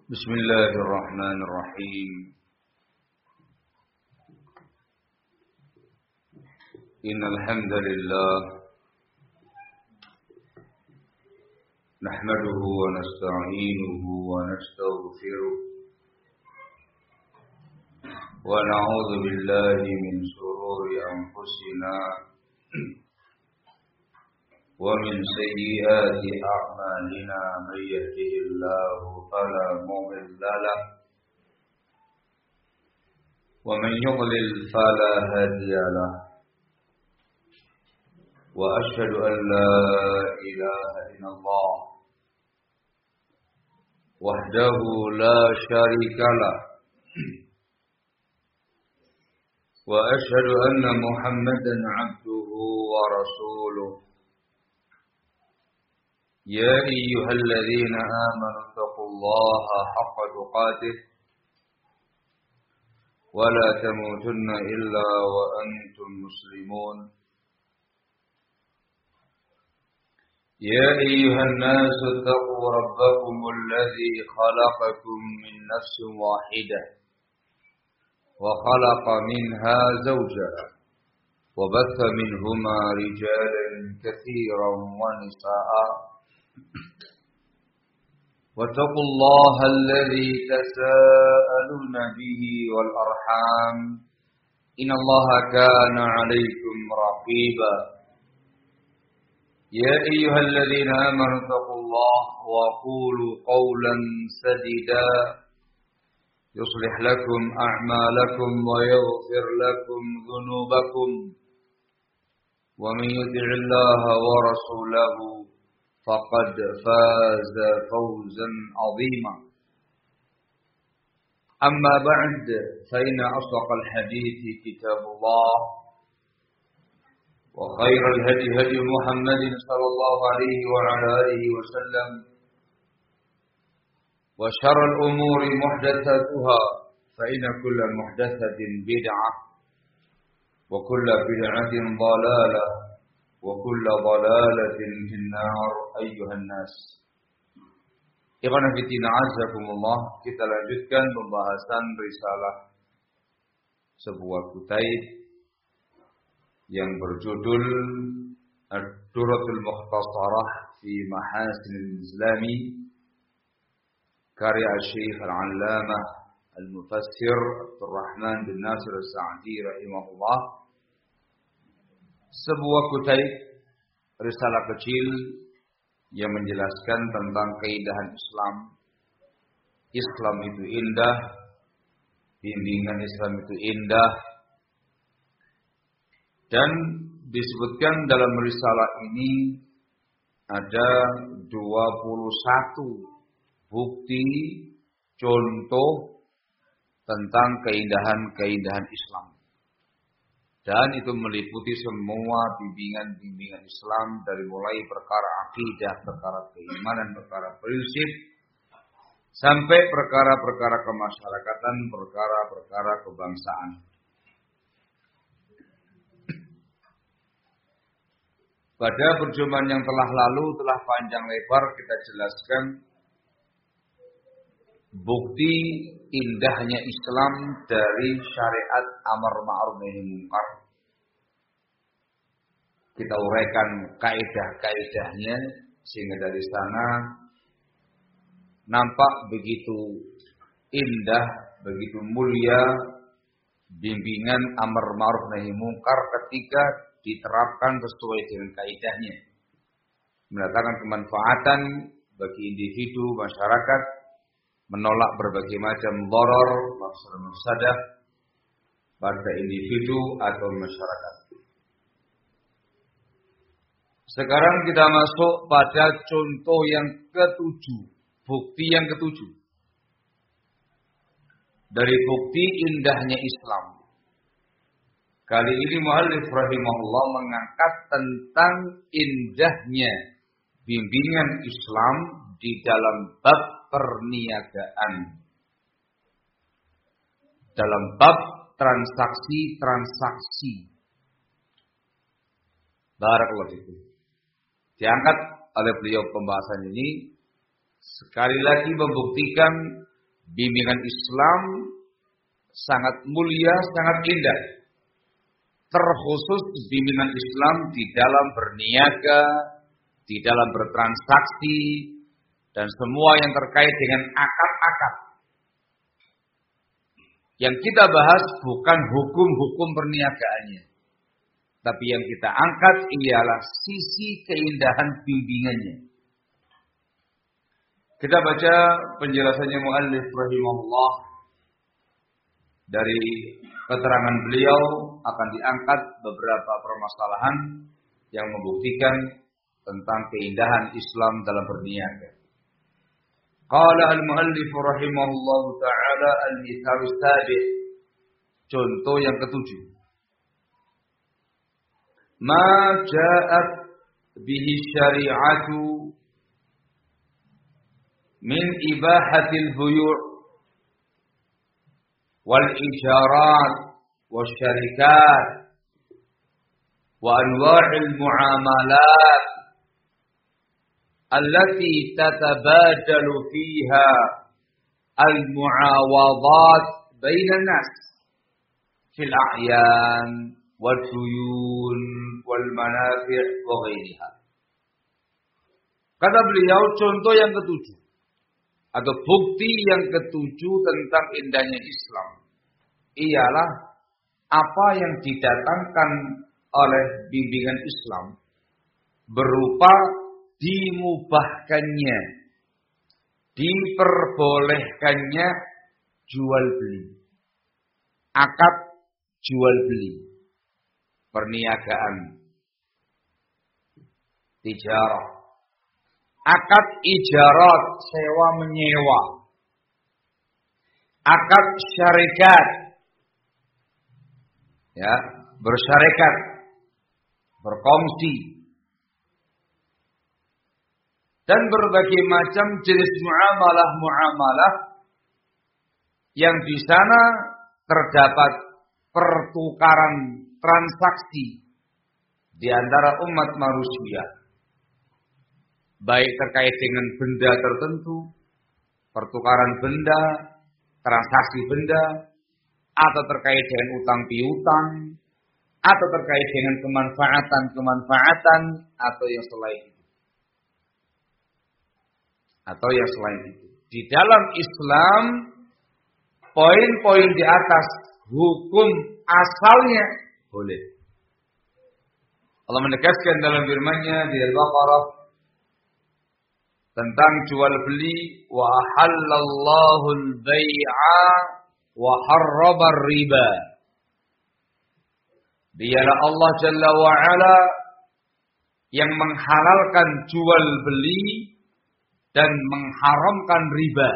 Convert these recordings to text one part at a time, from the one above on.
بسم الله الرحمن الرحيم إن الحمد لله نحمده ونستعينه ونستغفره ونعوذ بالله من شرور أنفسنا ومن سيئات أعمالنا من يهده الله فلا مضل له ومن يضلل فلا هادي له وأشهد أن لا إله إلا الله وحده لا شريك له وأشهد أن محمدا عبده ورسوله يا أيها الذين آمنوا اتقوا الله حق تقاته ولا تموتن إلا وأنتم مسلمون يا أيها الناس اتقوا ربكم الذي خلقكم من نفس واحدة وخلق منها زوجها وبث منهما رجالا كثيرا ونساء واتقوا الله الذي تساءلون به والأرحام إن الله كان عليكم رقيبا يا أيها الذين آمنوا اتقوا الله وقولوا قولا سديدا يصلح لكم أعمالكم ويغفر لكم ذنوبكم ومن يطع الله ورسوله فقد فاز فوزا عظيما أما بعد فإن أصدق الحديث كتاب الله وخير الهدي هدي محمد صلى الله عليه وعلى آله وسلم وشر الأمور محدثاتها فإن كل محدثة بدعة وكل بدعة ضلالة وكل ضلالة في النار أيها الناس. Ikhwan fillah azakumullah, kita lanjutkan pembahasan risalah sebuah kutaib yang berjudul Ad-Durratul Mukhtasarah fi Mahasinil Islami karya Syekh Al-Allamah Al-Mufassir Abdurrahman bin Nasir As-Sa'di rahimahullah. Sebuah kutaib risalah kecil yang menjelaskan tentang keindahan Islam. Islam itu indah, bimbingan Islam itu indah, dan disebutkan dalam risalah ini ada 21 bukti contoh tentang keindahan-keindahan Islam. Dan itu meliputi semua bimbingan-bimbingan Islam dari mulai perkara akidah, perkara keimanan, perkara prinsip, sampai perkara-perkara kemasyarakatan, perkara-perkara kebangsaan. Pada perjumpaan yang telah lalu, telah panjang lebar kita jelaskan bukti indahnya Islam dari syariat amar ma'ruf nahi munkar. Kita uraikan kaidah-kaidahnya sehingga dari sana nampak begitu indah, begitu mulia bimbingan amar ma'ruf nahi munkar ketika diterapkan sesuai dengan kaidahnya. Mendatangkan kemanfaatan bagi individu, masyarakat, menolak berbagai macam dharar, mafsadah pada individu atau masyarakat. Sekarang kita masuk pada contoh yang ketujuh, bukti yang ketujuh dari bukti indahnya Islam. Kali ini muallif rahimahullah mengangkat tentang indahnya bimbingan Islam di dalam bab perniagaan, dalam bab transaksi-transaksi. Barakallahu fikum. Diangkat oleh beliau pembahasan ini sekali lagi membuktikan Bimbingan Islam sangat mulia, sangat indah. Terkhusus bimbingan Islam di dalam berniaga, di dalam bertransaksi, dan semua yang terkait dengan akad-akad. Yang kita bahas bukan hukum-hukum perniagaannya, tapi yang kita angkat ialah sisi keindahan bimbingannya. Kita baca penjelasannya muallif rahimahullah. Dari keterangan beliau akan diangkat beberapa permasalahan yang membuktikan tentang keindahan Islam dalam berniaga. Qala al-muallif rahimahullah ta'ala al-mithal sabi'. Contoh yang ketujuh. Ma ja'at bihi syari'atu min ibahatil buyu' wal ijarat wasyarikat wa anwa'il muamalat allati tatabadalu fiha al muawadat bainan nas fil a'yan wal duyun wal manafi' wa ghairiha. Kata beliau, contoh yang ketujuh atau bukti yang ketujuh tentang indahnya Islam ialah apa yang didatangkan oleh bimbingan Islam berupa dimubahkannya, diperbolehkannya jual beli, akad jual beli, perniagaan, tijarah. Akad ijarat, sewa menyewa. Akad syarikat. Ya, bersyarikat, berkongsi. Dan berbagai macam jenis muamalah-muamalah yang di sana terdapat pertukaran transaksi di antara umat manusia. Baik terkait dengan benda tertentu, pertukaran benda, transaksi benda, atau terkait dengan utang piutang, atau terkait dengan kemanfaatan, atau yang selain itu. Di dalam Islam, poin-poin di atas hukum asalnya boleh. Allah menegaskan dalam firman-Nya di Al-Baqarah tentang jual beli, wa halallahu al-bai'a wa harrama riba. Dialah Allah Jalla wa Ala yang menghalalkan jual beli dan mengharamkan riba.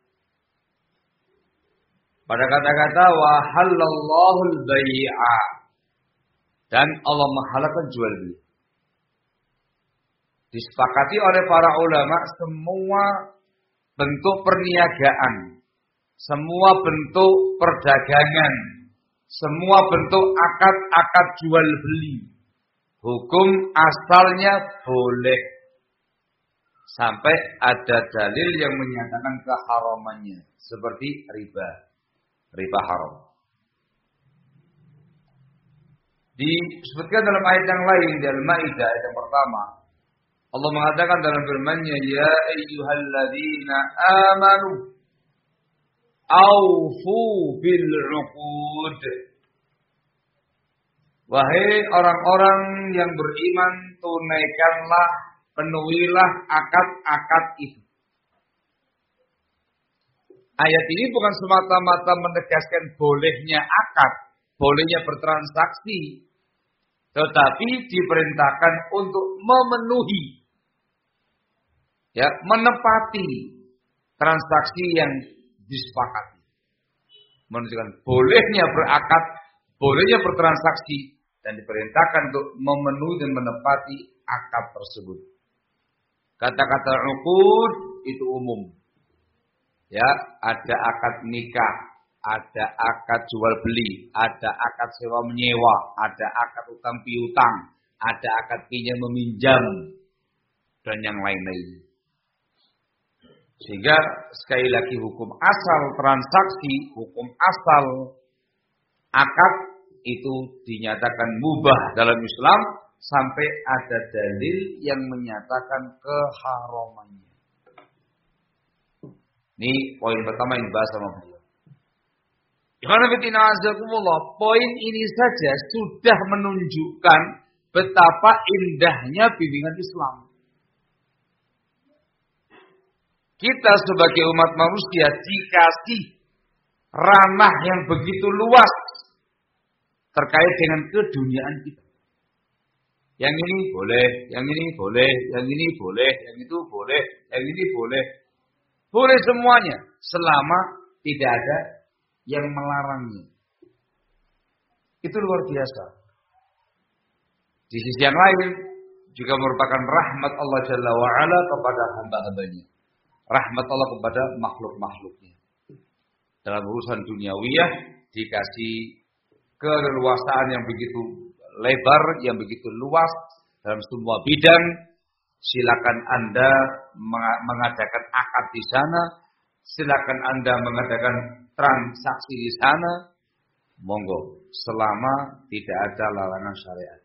Pada kata-kata wa halallahu al-bai'a, dan Allah menghalalkan jual beli. Disepakati oleh para ulama semua bentuk perniagaan, semua bentuk perdagangan, semua bentuk akad-akad jual beli, hukum asalnya boleh. Sampai ada dalil yang menyatakan keharamannya, seperti riba haram. Disebutkan dalam ayat yang lain, di Al-Maidah ayat yang pertama, Allah mengatakan dalam firman-Nya, ya ayyuhalladzina amanu aufu bil 'uqud. Wahai orang-orang yang beriman, tunaikanlah, penuhilah akad-akad itu. Ayat ini bukan semata-mata menegaskan bolehnya akad, bolehnya bertransaksi, tetapi diperintahkan untuk memenuhi, ya, menepati transaksi yang disepakati. Menunjukkan bolehnya berakad, bolehnya bertransaksi, dan diperintahkan untuk memenuhi dan menepati akad tersebut. Kata-kata uqud itu umum. Ya, ada akad nikah, ada akad jual beli, ada akad sewa menyewa, ada akad utang piutang, ada akad pinjam meminjam, dan yang lain-lain. Sehingga sekali lagi hukum asal transaksi, hukum asal akad itu dinyatakan mubah dalam Islam sampai ada dalil yang menyatakan keharamannya. Ini poin pertama yang dibahas sama beliau. Poin ini saja sudah menunjukkan betapa indahnya bimbingan Islam. Kita sebagai umat manusia dikasih ranah yang begitu luas terkait dengan keduniaan kita. Yang ini boleh, yang ini boleh, yang ini boleh, yang itu boleh, yang ini boleh. Boleh semuanya selama tidak ada yang melarangnya. Itu luar biasa. Di sisi yang lain juga merupakan rahmat Allah Jalla wa'ala kepada hamba-hambanya. Rahmat Allah kepada makhluk-makhluknya. Dalam urusan duniawiyah dikasih keleluasaan yang begitu lebar, yang begitu luas dalam semua bidang. Silakan Anda mengadakan akad di sana, silakan Anda mengadakan transaksi di sana. Monggo, selama tidak ada larangan syariat.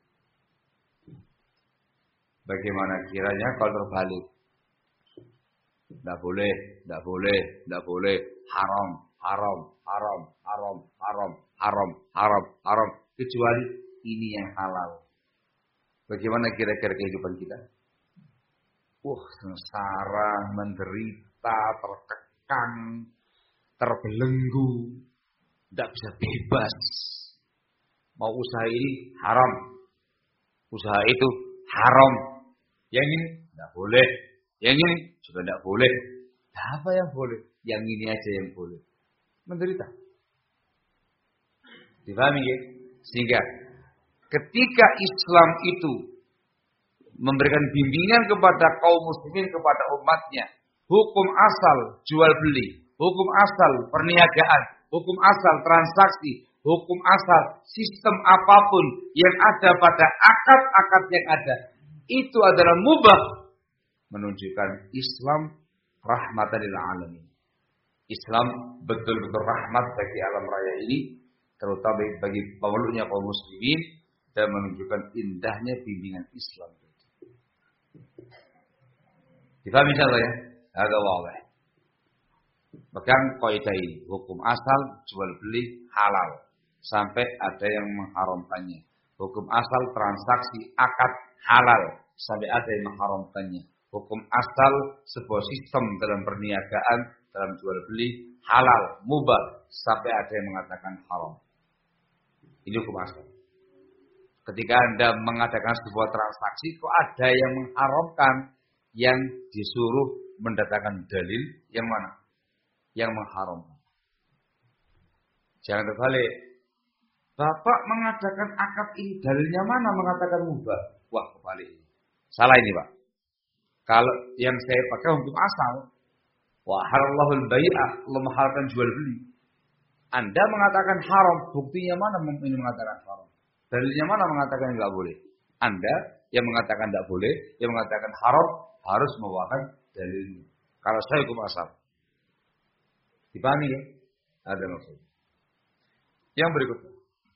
Bagaimana kiranya kalau terbalik? Tidak boleh, tidak boleh, tidak boleh, haram, haram, haram, haram, haram, haram, haram, haram, kecuali ini yang halal. Bagaimana kira-kira kehidupan kita? Sengsara, menderita, terkekang, terbelenggu, tidak bisa bebas. Mau usaha ini haram, usaha itu haram. Yang ini tidak boleh, yang ini juga tidak boleh. Apa yang boleh? Yang ini aja yang boleh. Menderita. Dipahami ya? Sehingga ketika Islam itu memberikan bimbingan kepada kaum muslimin, kepada umatnya, hukum asal jual beli, hukum asal perniagaan, hukum asal transaksi, hukum asal sistem apapun yang ada pada akad-akad yang ada, itu adalah mubah, menunjukkan Islam rahmatan lil alamin. Islam betul-betul rahmat bagi alam raya ini, terutama bagi pemeluknya kaum muslimin, dan menunjukkan indahnya bimbingan Islam. Difahami insyaallah ya? Ada wadah. Pegang kaidah ini, hukum asal jual beli halal sampai ada yang mengharamkannya. Hukum asal transaksi akad halal sampai ada yang mengharamkannya. Hukum asal sebuah sistem dalam perniagaan, dalam jual beli halal, mubah sampai ada yang mengatakan haram. Ini hukum asal. Ketika Anda mengadakan sebuah transaksi, kok ada yang mengharamkan, yang disuruh mendatangkan dalil yang mana? Yang mengharamkan. Jangan terbalik. Bapak mengadakan akad ini, dalilnya mana mengatakan mubah? Wah, kebalik. Salah ini, Pak. Kalau yang saya pakai hukum asal, wa halallahul bai'ah, Allah menghalalkan jual beli. Anda mengatakan haram, buktinya mana ini mengatakan haram? Dalilnya mana mengatakan enggak boleh? Anda yang mengatakan enggak boleh, yang mengatakan haram, harus membawakan dalilnya. Kalau saya hukum asal. Dipahami ya? Ada maksud. Yang berikutnya.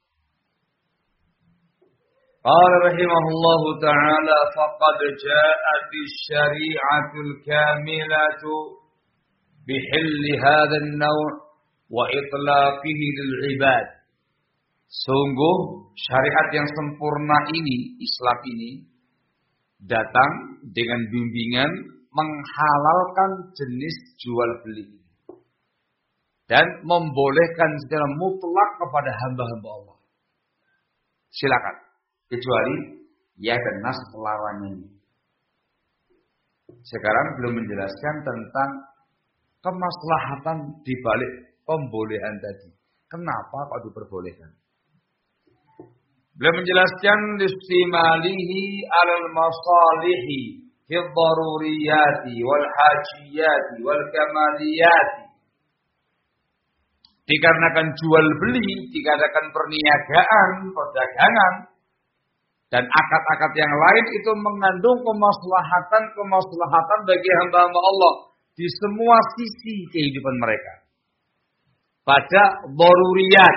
Qala rahimahullahu ta'ala faqad ja'atis syari'atul kamilatu bihilli hadha an-naw' wa itlaqihi lil 'ibad. Sungguh syariat yang sempurna ini, Islam ini, datang dengan bimbingan menghalalkan jenis jual beli ini. Dan membolehkan secara mutlak kepada hamba-hamba Allah. Silakan. Kecuali ya dan nas melarangnya. Sekarang belum menjelaskan tentang kemaslahatan di balik pembolehan tadi. Kenapa kok diperbolehkan? Beliau menjelaskan listimalihi alal masalihi fil daruriyati wal hajiyati wal kamaliyati. Dikarenakan jual beli, dikarenakan perniagaan, perdagangan, dan akad-akad yang lain itu mengandung kemaslahatan bagi hamba-hamba Allah. di semua sisi kehidupan mereka. Pada daruriyat,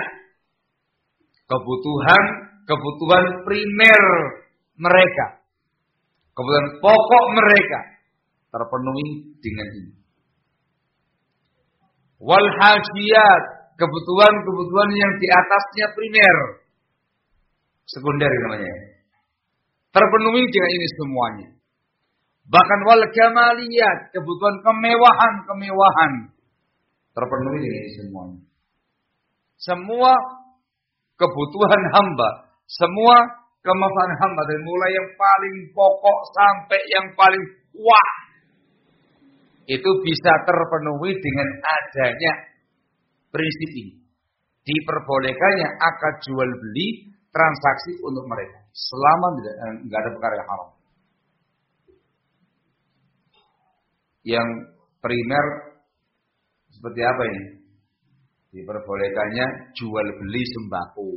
kebutuhan primer mereka, kebutuhan pokok mereka terpenuhi dengan ini. Wal hajiyat, kebutuhan yang di atasnya primer, sekunder namanya, terpenuhi dengan ini semuanya. Bahkan wal kamaliyat, kebutuhan kemewahan terpenuhi dengan ini semuanya. Semua kebutuhan hamba, semua kemaslahatan hamba, dari mulai yang paling pokok sampai yang paling wah, itu bisa terpenuhi dengan adanya prinsip ini. Diperbolehkannya akad jual beli transaksi untuk mereka selama tidak ada perkara yang haram. Yang primer seperti apa ini? Diperbolehkannya jual beli sembako.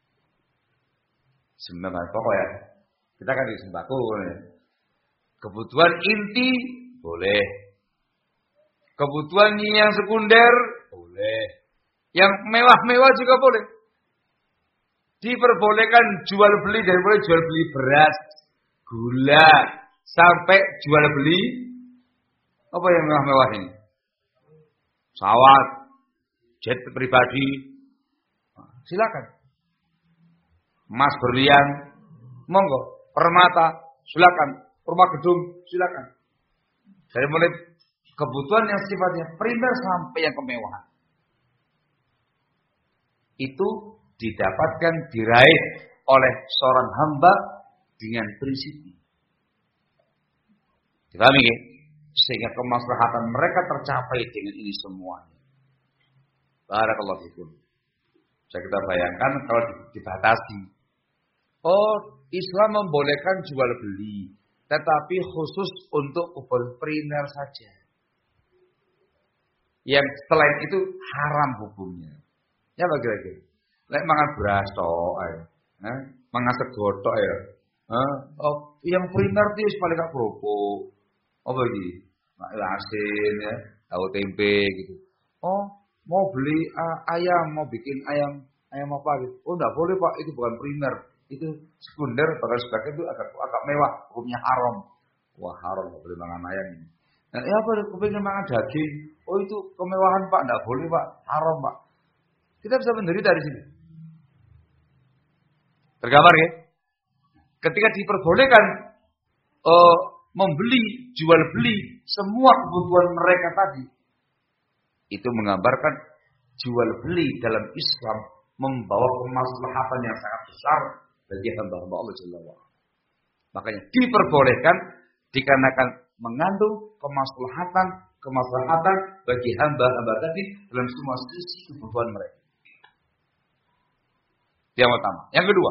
Sembako ya. Kita kan di sembako. Ya. Kebutuhan inti boleh. Kebutuhan yang sekunder boleh. Yang mewah-mewah juga boleh. Diperbolehkan jual beli, dari mulai jual beli beras, gula, sampai jual beli apa yang mewah-mewah ini? Pesawat, jet pribadi, silakan. Emas berlian, monggo. Permata, silakan. Rumah gedung, silakan. Dari mulai kebutuhan yang sifatnya primer sampai yang kemewahan, itu didapatkan, diraih oleh seorang hamba dengan prinsip ini. Dipahami ya? Sehingga kemaslahatan mereka tercapai dengan ini semuanya. Barakallahu fikum. Bisa kita bayangkan kalau dibatasi. Oh, Islam membolehkan jual beli, tetapi khusus untuk kebutuhan primer saja. Yang selain itu haram hukumnya. Ya bagaimana? Lek mangan beras tok ae. Mangan sego tok ya. Oh, yang primer itu paling gak kerupuk. Apa iki? Asin ya, tahu tempe gitu. Oh, mau beli ayam, mau bikin ayam apa gitu. Oh, enggak boleh Pak, itu bukan primer. Itu sekunder, bahkan sebagian itu agak mewah, hukumnya haram. Wah, haram enggak boleh makan ayam ini. Nah, ya apa kepengin makan daging? Oh, itu kemewahan Pak, enggak boleh Pak, haram Pak. Kita bisa menderita di sini. Tergambar ya? Ketika diperbolehkan membeli, jual beli semua kebutuhan mereka tadi, itu menggambarkan jual beli dalam Islam membawa kemaslahatan yang sangat besar bagi hamba-hamba Allah Jalla wa'ala. Makanya diperbolehkan dikarenakan mengandung kemaslahatan bagi hamba-hamba tadi dalam semua sisi kebutuhan mereka. Yang pertama. Yang kedua,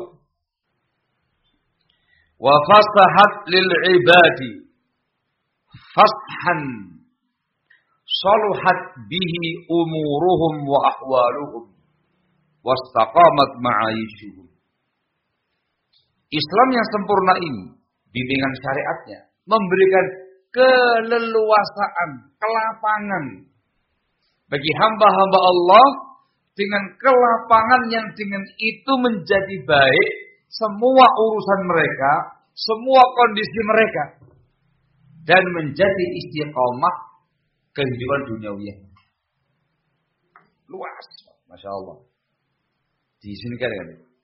wa fasahat lil ibadi fashan saluhat bihi umuruhum wa ahwaluhum wastaqamat ma'aishuhum. Islam yang sempurna ini, bimbingan syariatnya, memberikan keleluasaan, kelapangan bagi hamba-hamba Allah, dengan kelapangan yang dengan itu menjadi baik semua urusan mereka, semua kondisi mereka, dan menjadi istiqomah kehidupan duniawi. Luas, Masya Allah. Di sini kan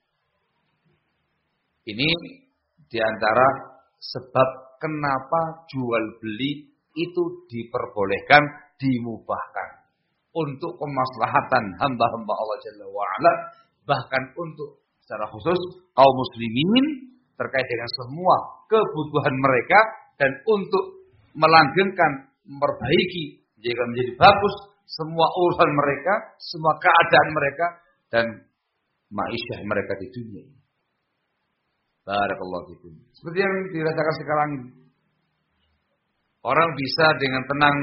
ini diantara sebab kenapa jual beli itu diperbolehkan, dimubahkan untuk kemaslahatan hamba-hamba Allah Jalla wa'ala, bahkan untuk secara khusus kaum muslimin terkait dengan semua kebutuhan mereka, dan untuk melanggengkan, memperbaiki jika menjadi bagus semua urusan mereka, semua keadaan mereka, dan ma'isyah mereka di dunia ini. Barakallahu fikum. Seperti yang dirasakan sekarang ini, orang bisa dengan tenang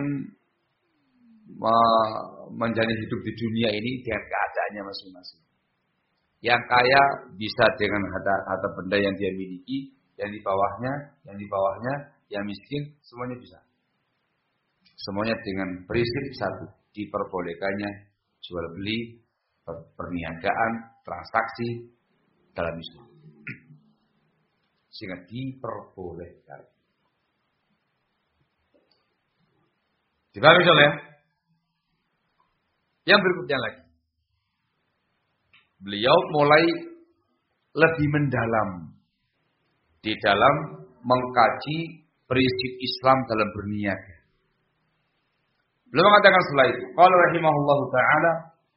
menjalani hidup di dunia ini dengan keadaannya masing-masing. Yang kaya bisa dengan harta benda yang dia miliki, yang di bawahnya, yang miskin, semuanya bisa. Semuanya dengan prinsip satu, diperbolehkannya jual beli, perniagaan, transaksi dalam Islam. Sehingga diperbolehkan. Dipahami ya? Yang berikutnya lagi. Beliau mulai lebih mendalam di dalam mengkaji prinsip Islam dalam berniaga. Beliau mengatakan setelah itu, qala rahimahullahu taala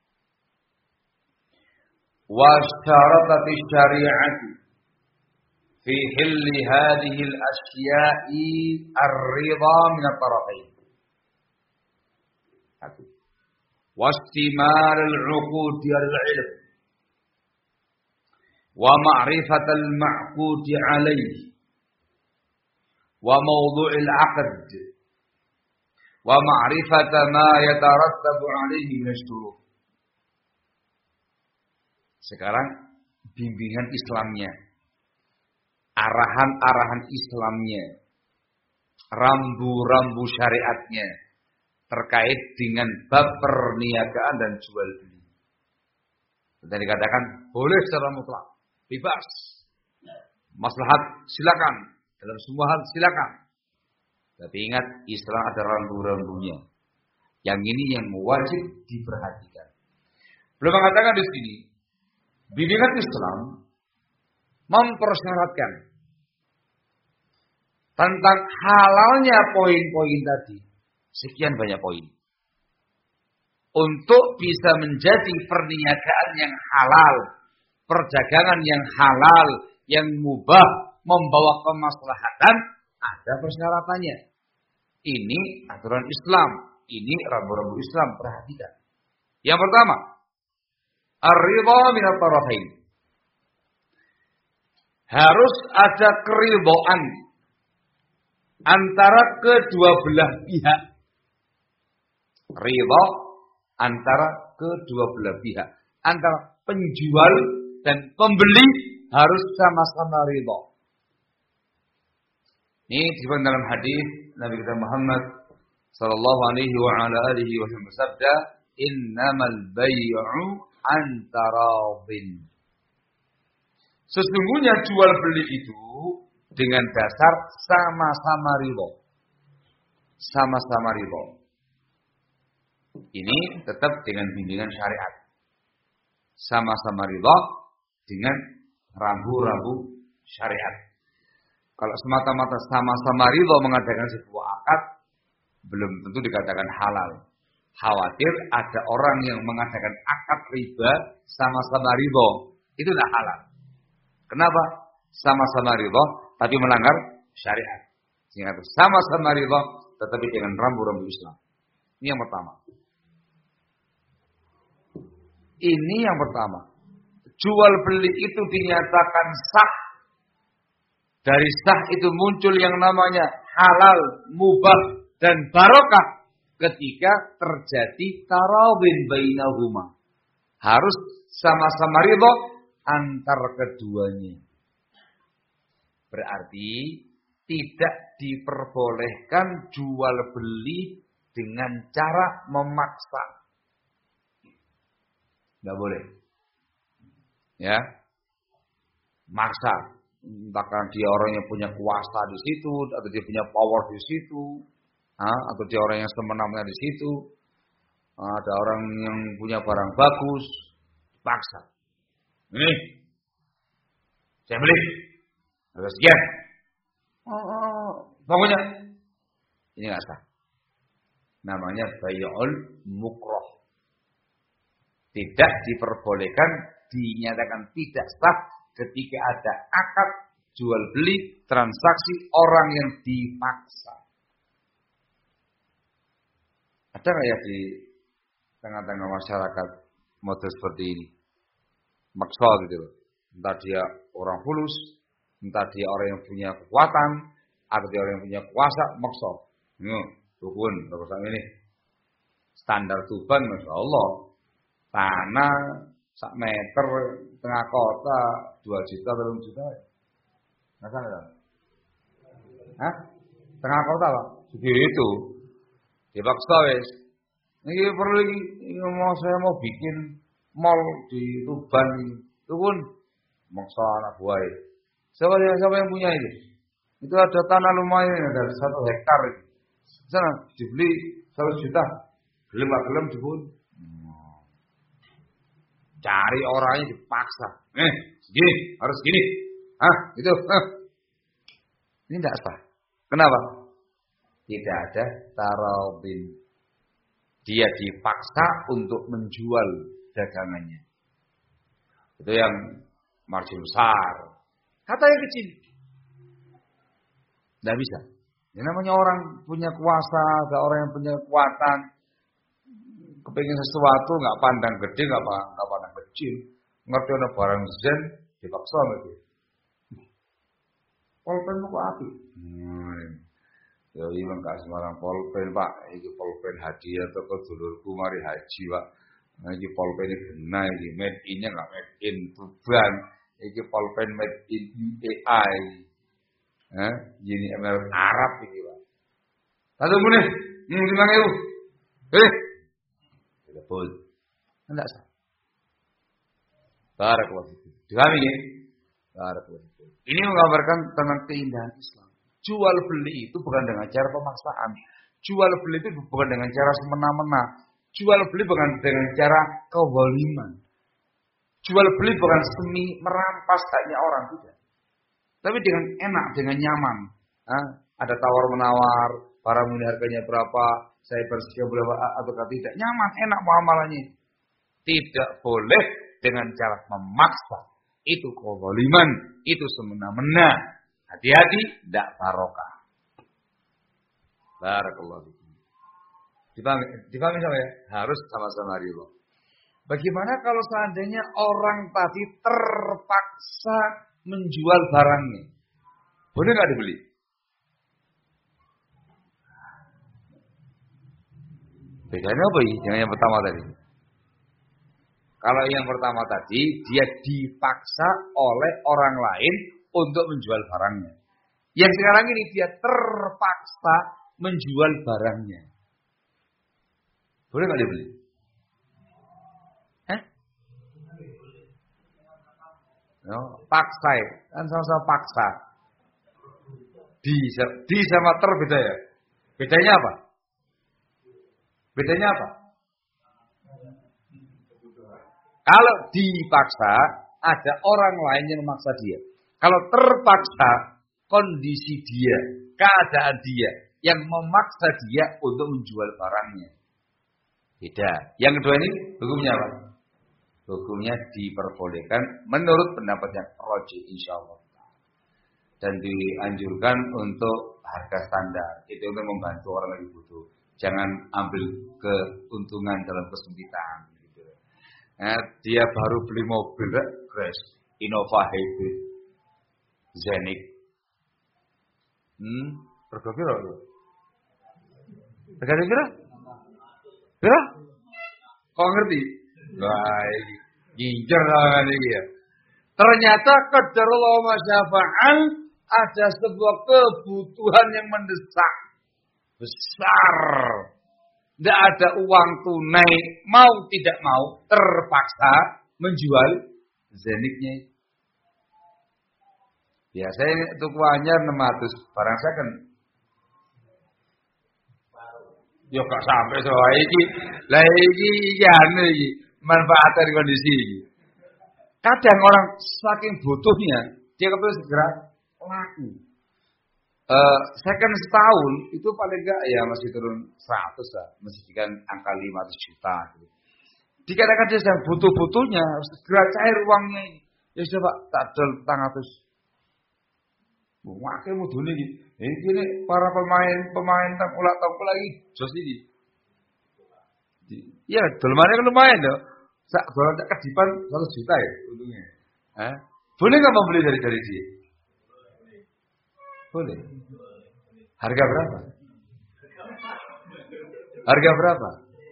wa syaratat syari'ati fi hilli hadhihi al-asya'i ar-ridha min at-tarafain. Satu. Wastimar al-'uqud al-'ilm wa ma'rifat al-ma'qud 'alayhi wa mawdu' al-'aqd wa ma'rifat ma yatarattabu 'alayhi min asy-syurut. Sekarang bimbingan Islamnya, arahan-arahan Islamnya, rambu-rambu syariatnya terkait dengan bab perniagaan dan jual beli. Dan dikatakan boleh secara mutlak, bebas. Maslahat silakan, dalam semua hal silakan. Tapi ingat, Islam ada rambu-rambunya. Yang ini yang wajib diperhatikan. Belum mengatakan di sini, bimbingan Islam mempersyaratkan tentang halalnya poin-poin tadi. Sekian banyak poin. Untuk bisa menjadi perniagaan yang halal, perdagangan yang halal, yang mubah, membawa kemaslahatan, ada persyaratannya. Ini aturan Islam, ini rambu-rambu Islam, perhatikan. Yang pertama, ar-ridha min at-tarafain. Harus ada keridhaan antara kedua belah pihak. Ridha antara kedua belah pihak. Antara penjual dan pembeli harus sama-sama ridha. Ini disebut dalam hadis Nabi kita Muhammad sallallahu alaihi wa ala alihi wasallam bersabda, "Innamal bai'u antaradin." Sesungguhnya jual beli itu dengan dasar sama-sama ridha. Sama-sama ridha. Ini tetap dengan bimbingan syariat. Sama-sama ridha dengan rambu-rambu syariat. Kalau semata-mata sama-sama ridha mengadakan sebuah akad, belum tentu dikatakan halal. Khawatir ada orang yang mengadakan akad riba sama-sama ridha, itu tidak halal. Kenapa? Sama-sama ridha tapi melanggar syariat. Sehingga sama-sama ridha tetapi dengan rambu-rambu Islam. Ini yang pertama. Ini yang pertama. Jual beli itu dinyatakan sah. Dari sah itu muncul yang namanya halal, mubah, dan barokah ketika terjadi tarawin bainahuma. Harus sama-sama ridha antar keduanya. Berarti tidak diperbolehkan jual beli dengan cara memaksa. Tidak boleh. Ya. Maksa. Entah karena dia orang yang punya kuasa di situ, atau dia punya power di situ, atau dia orang yang semena-mena di situ, ada orang yang punya barang bagus, paksa. Ini, saya beli, harga sekian. Pokoknya, ini nggak sah. Namanya bai'ul mukroh. Tidak diperbolehkan, dinyatakan tidak sah ketika ada akad jual beli transaksi orang yang dipaksa. Ada nggak ya di tengah-tengah masyarakat model seperti ini? Maksa gitu loh. Entah dia orang fulus, entah dia orang yang punya kekuatan, atau dia orang yang punya kuasa, maksa. Dukun, ini standar Tuban, Masya Allah. Tanah 1 meter tengah kota 2 juta, 3 juta. Nggak salah. Hah? Tengah kota Pak? Segitu. Dipaksa wis. Niki perlu iki saya mau bikin mall di Tuban iki. Itu pun maksa anak buah. Siapa yang punya ini? Itu ada tanah lumayan, ada 1 hektar. Sana dibeli 100 juta. Gelem gak gelem dibun. Cari orangnya dipaksa. Segini, harus gini. Itu. Ini tidak sah. Kenapa? Tidak ada taradin. Dia dipaksa untuk menjual dagangannya. Itu yang margin besar. Kata yang kecil. Tidak bisa. Ini namanya orang punya kuasa, ada orang yang punya kekuatan. Kepingin sesuatu, nggak pandang gede, nggak pandang kecil. Ngerti ada barang zen, dipaksa lagi. Polpen kok api. Ya iya Kak Semarang polpen Pak, iki polpen hadiah toko dulurku mari haji Pak. Nah iki polpen iki benar iki made in-nya enggak made in Tuban. Iki polpen made in UAE. Ini Emirat Arab iki Pak. Satu menit, 5.000. Telepon. Enggak sah. Barakallahu fiik. Dihami ya? Barakallahu fiik. Ini menggambarkan tentang keindahan Islam. Jual beli itu bukan dengan cara pemaksaan. Jual beli itu bukan dengan cara semena-mena. Jual beli bukan dengan cara kezaliman. Jual beli bukan semi merampas haknya orang, tidak. Tapi dengan enak, dengan nyaman. Ada tawar-menawar, barang ini harganya berapa, saya bersedia berapa atau tidak. Nyaman, enak muamalahnya. Tidak boleh dengan cara memaksa. Itu kezaliman, itu semena-mena. Hati-hati, tidak barokah. Barakallahu fiikum. Dipahami sama ya? Harus sama-sama ridho. Bagaimana kalau seandainya orang tadi terpaksa menjual barangnya? Boleh nggak dibeli? Bedanya apa ya? Dengan yang pertama tadi. Kalau yang pertama tadi, dia dipaksa oleh orang lain untuk menjual barangnya. Yang sekarang ini dia terpaksa menjual barangnya. Boleh nggak dibeli? No, paksa ya, kan sama-sama paksa. Di sama ter beda ya. Bedanya apa? Bedanya apa? Kalau dipaksa, ada orang lain yang memaksa dia. Kalau terpaksa, kondisi dia, keadaan dia, yang memaksa dia untuk menjual barangnya. Beda. Yang kedua ini, hukumnya apa? Hukumnya diperbolehkan menurut pendapatnya Roji insyaallah. Dan dianjurkan untuk harga standar. Itu untuk membantu orang lagi butuh. Jangan ambil keuntungan dalam kesempitan. Gitu. Dia baru beli mobil, Grace, Innova Hybrid, Zenix. Berapa kira? Berapa kira? Ya? Kok ngerti? Baik, gincer kan ini ya. Ternyata qadarullah masyafa'al ada sebuah kebutuhan yang mendesak besar. Tidak ada uang tunai, mau tidak mau terpaksa menjual Zenix-nya. Biasanya tuku anyar 600, barang saya kan yo gak sampai soal iki. Lah iki anu iki manfaat dari kondisi ini. Kadang orang saking butuhnya, dia kepingin segera laku. Second setahun itu paling enggak ya masih turun 100 lah, meskipun angka 500 juta. Gitu. Dikatakan dia sedang butuh-butuhnya, segera cair uangnya ini. Ya sudah Pak, tak adol 400. Wakil mudune iki. Ini para pemain tengkulak lagi jos ini. Ya, dolmane kan lumayan loh. Sak bola tak kedipan 100 juta ya untungnya. Boleh enggak membeli dari dia? Boleh. Harga berapa? Harga berapa?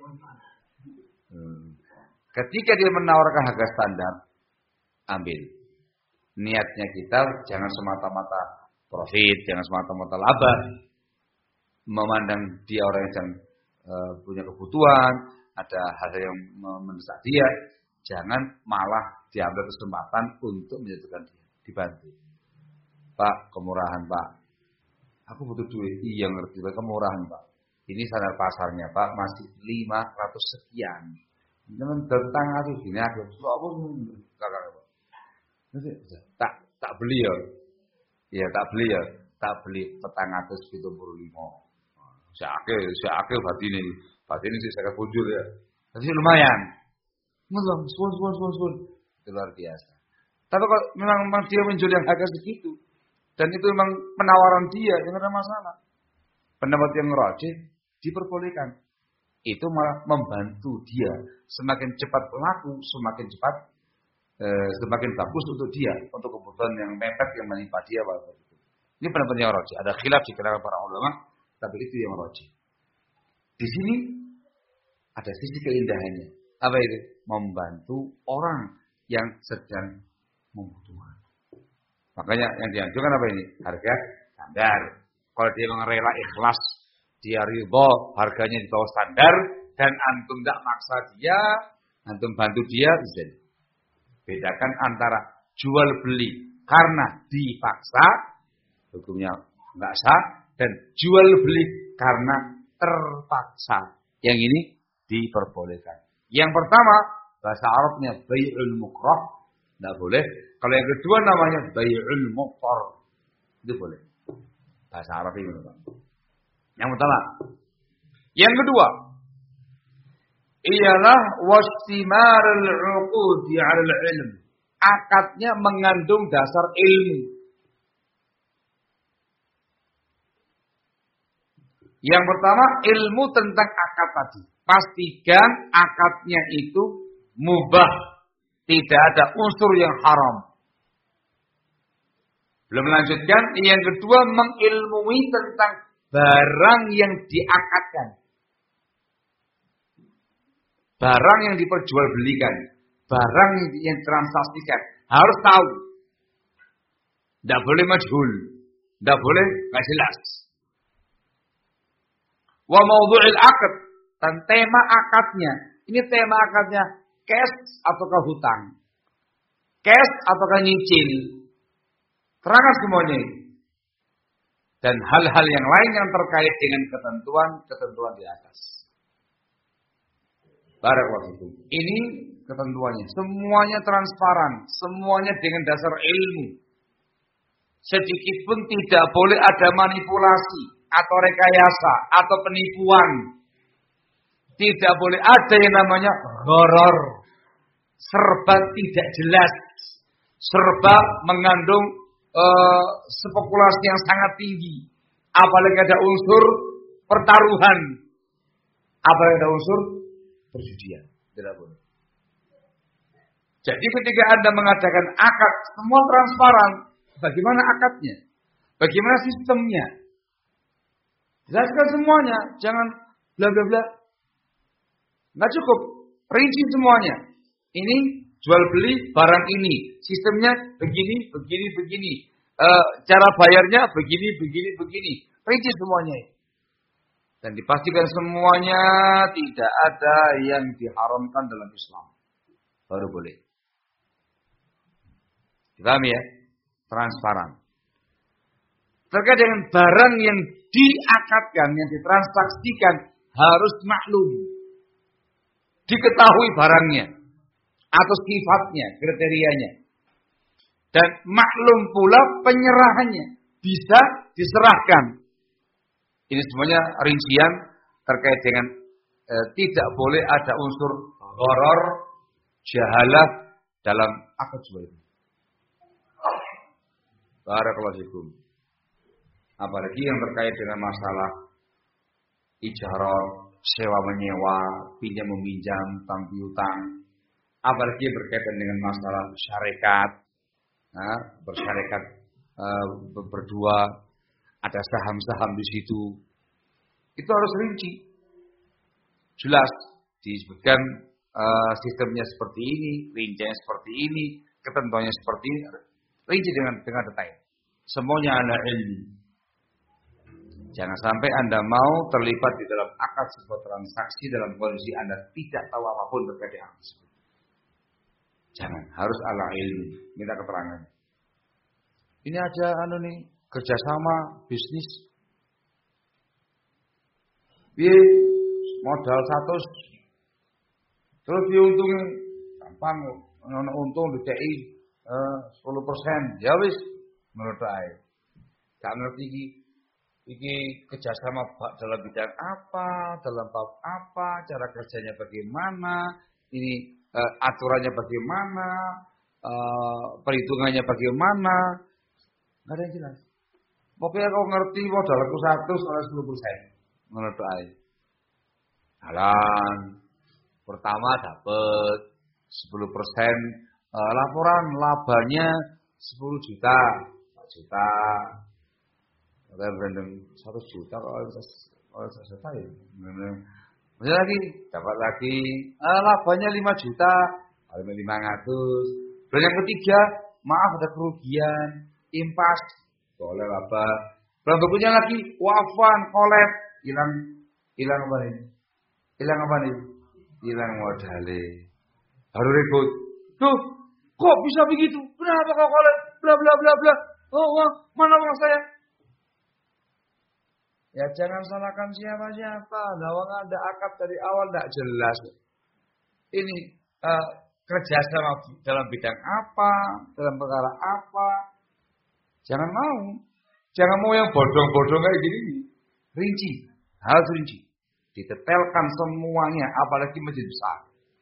Ketika dia menawarkan harga standar, ambil. Niatnya kita jangan semata-mata profit, jangan semata-mata laba. Memandang dia orang yang punya kebutuhan, ada hal yang mendesak dia, jangan malah diambil kesempatan untuk menyatukan dia, dibantu. Pak, kemurahan Pak, aku butuh duit. Iya ngerti Pak, kemurahan Pak. Ini standar pasarnya Pak masih 500 sekian. Jangan datang aku gini aku, apa kakak Pak? Tak beli ya. Iya tak beli ya. Tak beli 475. Siake berarti ini sih saya punjul ya. Tapi lumayan. Belum, sun. Itu luar biasa. Tapi kalau memang dia menjual yang harga segitu, dan itu memang penawaran dia, jangan ada masalah. Pendapat yang rajih diperbolehkan. Itu malah membantu dia semakin cepat laku, semakin cepat, semakin bagus untuk dia, untuk kebutuhan yang mepet yang menimpa dia. Ini pendapat yang rajih. Ada khilaf di kalangan para ulama, tapi itu yang rajih. Di sini ada sisi keindahannya. Apa itu? Membantu orang yang sedang membutuhkan. Makanya yang dianjurkan apa ini? Harga standar. Kalau dia memang rela ikhlas, dia ridho, harganya di bawah standar, dan antum tidak maksa dia, antum bantu dia, izin. Bedakan antara jual beli karena dipaksa, hukumnya nggak sah, dan jual beli karena terpaksa. Yang ini diperbolehkan. Yang pertama, bahasa Arabnya bai'ul mukrah, tidak boleh. Kalau yang kedua namanya bai'ul muqtar, itu boleh. Bahasa Arab ini. Yang pertama. Yang kedua, ialah wastimarul 'uqudi 'alal ilm. Akadnya mengandung dasar ilmu. Yang pertama, ilmu tentang akad tadi. Pastikan akadnya itu mubah. Tidak ada unsur yang haram. Belum melanjutkan. Yang kedua, mengilmui tentang barang yang diakadkan. Barang yang diperjualbelikan. Barang yang ditransaksikan. Harus tahu. Tidak boleh majhul. Tidak boleh nggak jelas. Wa maudhu'il aqd, dan tema akadnya. Ini tema akadnya cash ataukah hutang? Cash ataukah nyicil? Terangkan semuanya ini. Dan hal-hal yang lain yang terkait dengan ketentuan di atas. Barakallahu fikum. Ini ketentuannya. Semuanya transparan. Semuanya dengan dasar ilmu. Sedikit pun tidak boleh ada manipulasi atau rekayasa atau penipuan. Tidak boleh ada yang namanya gharar. Serba tidak jelas. Serba mengandung spekulasi yang sangat tinggi. Apalagi ada unsur pertaruhan. Apalagi ada unsur perjudian. Tidak boleh. Jadi ketika Anda mengadakan akad, semua transparan. Bagaimana akadnya? Bagaimana sistemnya? Jelaskan semuanya. Jangan bla bla bla. Nggak cukup. Rinci semuanya. Ini jual beli barang ini. Sistemnya begini. Cara bayarnya begini. Rinci semuanya. Dan dipastikan semuanya tidak ada yang diharamkan dalam Islam. Baru boleh. Paham ya? Transparan. Terkait dengan barang yang diakadkan, yang ditransaksikan, harus maklum. Diketahui barangnya. Atau sifatnya, kriterianya. Dan maklum pula penyerahannya. Bisa diserahkan. Ini semuanya rincian terkait dengan tidak boleh ada unsur gharar, jahalah dalam akad jual beli. Barakallahu fikum. Apalagi yang terkait dengan masalah ijarah, sewa menyewa, pinjam meminjam, utang piutang. Apalagi yang berkaitan dengan masalah syarikat, bersyarikat berdua, ada saham-saham di situ. Itu harus rinci. Jelas disebutkan sistemnya seperti ini, rinciannya seperti ini, ketentuannya seperti ini. Rinci dengan detail. Semuanya ala ilmi. Jangan sampai Anda mau terlibat di dalam akad sebuah transaksi dalam kondisi Anda tidak tahu apapun terkait hal tersebut. Jangan, harus ala ilmi, minta keterangan. Ini aja kerjasama bisnis. Modal 100. Terus diuntungin gampang, ono untung DCI 10%. Ya wis, menurut saya. Gak ngerti iki kerjasama dalam bidang apa, dalam bab apa, cara kerjanya bagaimana, ini aturannya bagaimana, perhitungannya bagaimana, nggak ada yang jelas. Pokoknya kau ngerti modalku 100 oleh 10%, menurut saya. Jalan pertama dapat 10%, laporan labanya 10 juta, 4 juta. Ada branding 1 juta kalau 1 juta ya. Maksudnya lagi dapat lagi labanya 5 juta, 500. Dan yang ketiga, maaf ada kerugian, impas, boleh laba. Dan berikutnya lagi wafan, kolab, hilang apa nih? Hilang apa nih? Hilang modalnya. Baru ribut. Tuh, kok bisa begitu? Kenapa kau kolab? Bla bla bla bla. Oh, mana uang saya? Ya jangan salahkan siapa-siapa. Lawang ada akad dari awal tidak jelas. Ini kerjasama dalam bidang apa, dalam perkara apa. Jangan mau yang bodong-bodong kayak gini. Rinci, harus rinci. Ditetelkan semuanya, apalagi masjid besar.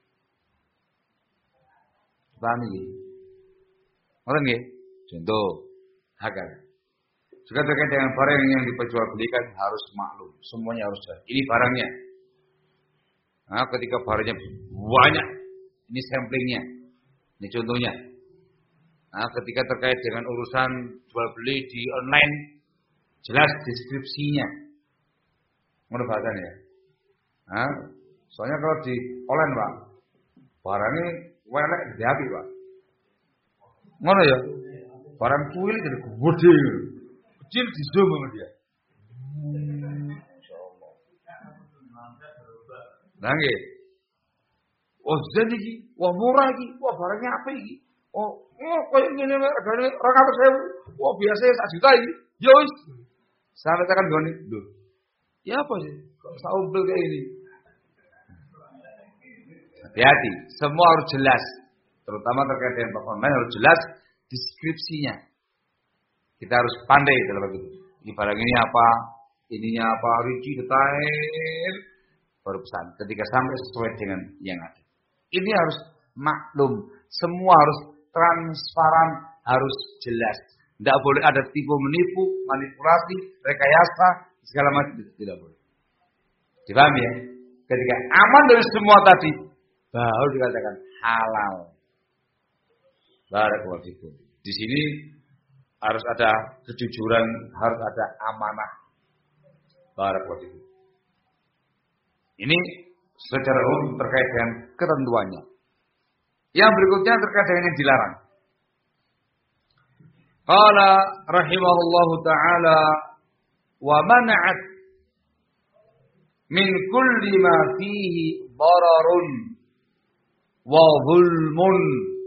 Bani. Orang ya? Contoh, harga. Juga terkait dengan barang yang diperjualbelikan harus maklum, semuanya harus jelas. Ini barangnya. Nah, ketika barangnya banyak, ini samplingnya, ini contohnya. Nah, ketika terkait dengan urusan jual beli di online, jelas deskripsinya. Menurut bahasannya. Nah, soalnya kalau di online Pak, barangnya welek di hati Pak. Mana ya? Barang kuil jadi gede. Kecil di zoom sama dia. Nah nggih. Oh jadi iki, wah murah iki, wah barangnya apa iki? Oh koyo ngene regane 200.000. Wah biasa 1 juta iki. Ya wis. Sampai tekan gone. Lho. Ya apa sih? Kok saumpel kayak ini? Hati-hati, semua harus jelas. Terutama terkait dengan online harus jelas deskripsinya. Kita harus pandai dalam begitu. Ini barang ini apa, ininya apa, rinci, detail, baru pesan. Ketika sampai sesuai dengan yang ada. Ini harus maklum. Semua harus transparan, harus jelas. Tidak boleh ada tipu menipu, manipulasi, rekayasa, segala macam. Tidak boleh. Dipahami ya? Ketika aman dari semua tadi, baru dikatakan halal. Barakallahu fikum. Di sini harus ada kejujuran, harus ada amanah. Barakallahu fikum. Ini secara umum terkait dengan ketentuannya. Yang berikutnya terkait dengan yang dilarang. Qala rahimahullahu ta'ala wa mana'at min kulli ma fihi dararun wa zulmun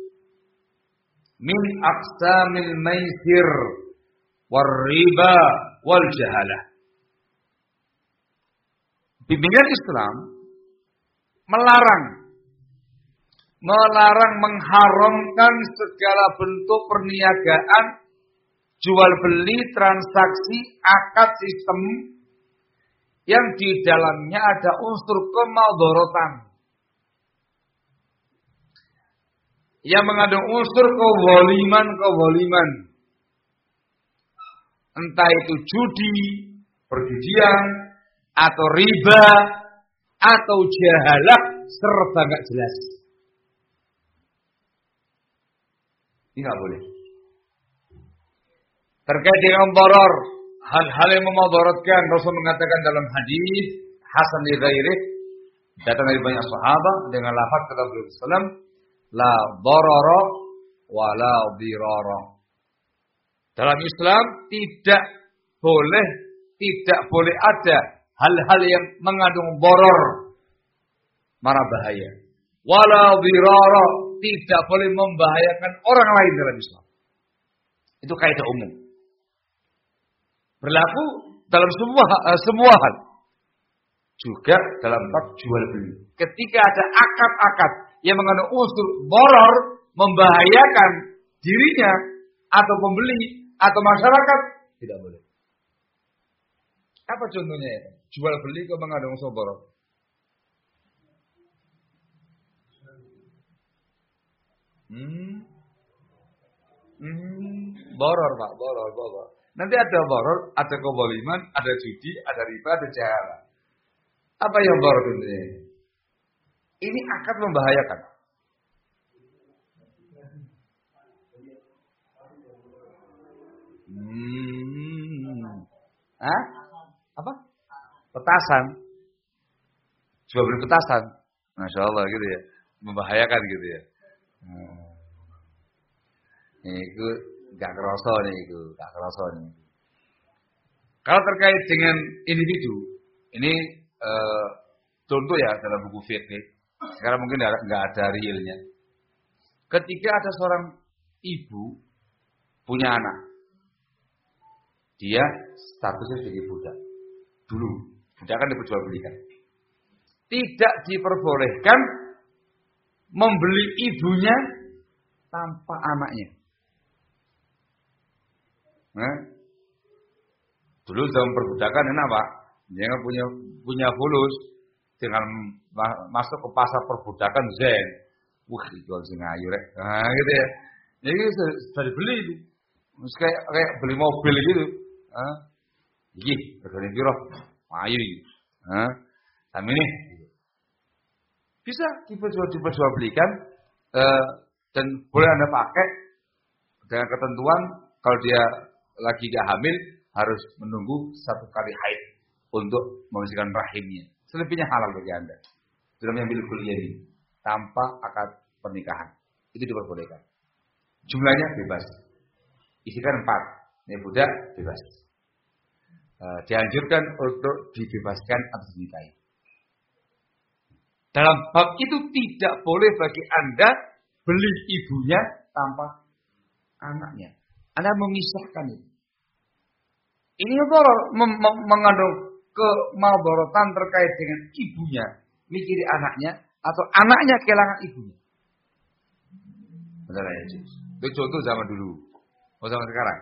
min aqsamil maisir war riba wal jahalah. Bimbingan Islam melarang mengharamkan segala bentuk perniagaan, jual beli, transaksi, akad sistem yang di dalamnya ada unsur kemadharatan, yang mengandung unsur kezaliman, entah itu judi, perjudian, atau riba, atau jahalah, serba nggak jelas. Ini nggak boleh. Terkait dengan darar, hal-hal yang memudaratkan, Rasul mengatakan dalam hadis Hasan li ghairi, datang dari banyak sahabat dengan lafaz kata beliau sallam, la darara wa la dirara. Dalam Islam tidak boleh tidak boleh ada hal-hal yang mengandung boror, mara bahaya. Wala dirara, tidak boleh membahayakan orang lain dalam Islam. Itu kaidah umum. Berlaku dalam semua hal. Juga dalam bab jual beli. Ketika ada akad-akad yang mengandung unsur boror, membahayakan dirinya atau pembeli atau masyarakat, tidak boleh. Apa contohnya? Jual beli kok mengandung unsur boror? Boror Pak, boror. Nanti ada boror, ada keboliman, ada judi, ada riba, ada jahala. Apa yang boror ini? Ini akan membahayakan. Apa? Petasan. Jual beli petasan. Masya Allah gitu ya. Membahayakan gitu ya. Itu gak kerasa nih itu, gak kerasa nih. Kalau terkait dengan individu, ini contoh ya dalam buku fikih. Sekarang mungkin nggak ada realnya. Ketika ada seorang ibu punya anak, dia statusnya sebagai budak. Dulu budak kan diperjualbelikan. Tidak diperbolehkan membeli ibunya tanpa anaknya. Dulu zaman perbudakan enak Pak, jangan punya fulus, dengan masuk ke pasar perbudakan zen, jual sing ayu rek, gitu ya. Jadi sudah dibeli itu, kayak beli mobil gitu, iki regane piro, ayu iki, sama ini, bisa diperjualbelikan dan boleh Anda pakai dengan ketentuan kalau dia lagi gak hamil harus menunggu 1 kali haid untuk membersihkan rahimnya. Selebihnya halal bagi Anda. Dalam yang milik kuliah ini tanpa akad pernikahan itu diperbolehkan. Jumlahnya bebas. Isikan 4. Ini budak bebas. Dianjurkan untuk dibebaskan atau dinikahi. Dalam bab itu tidak boleh bagi Anda beli ibunya tanpa anaknya. Anda memisahkan itu. Ini mengandung kemalborotan terkait dengan ibunya mikiri anaknya atau anaknya kehilangan ibunya. Benar ya, itu contoh zaman dulu. Zaman sekarang.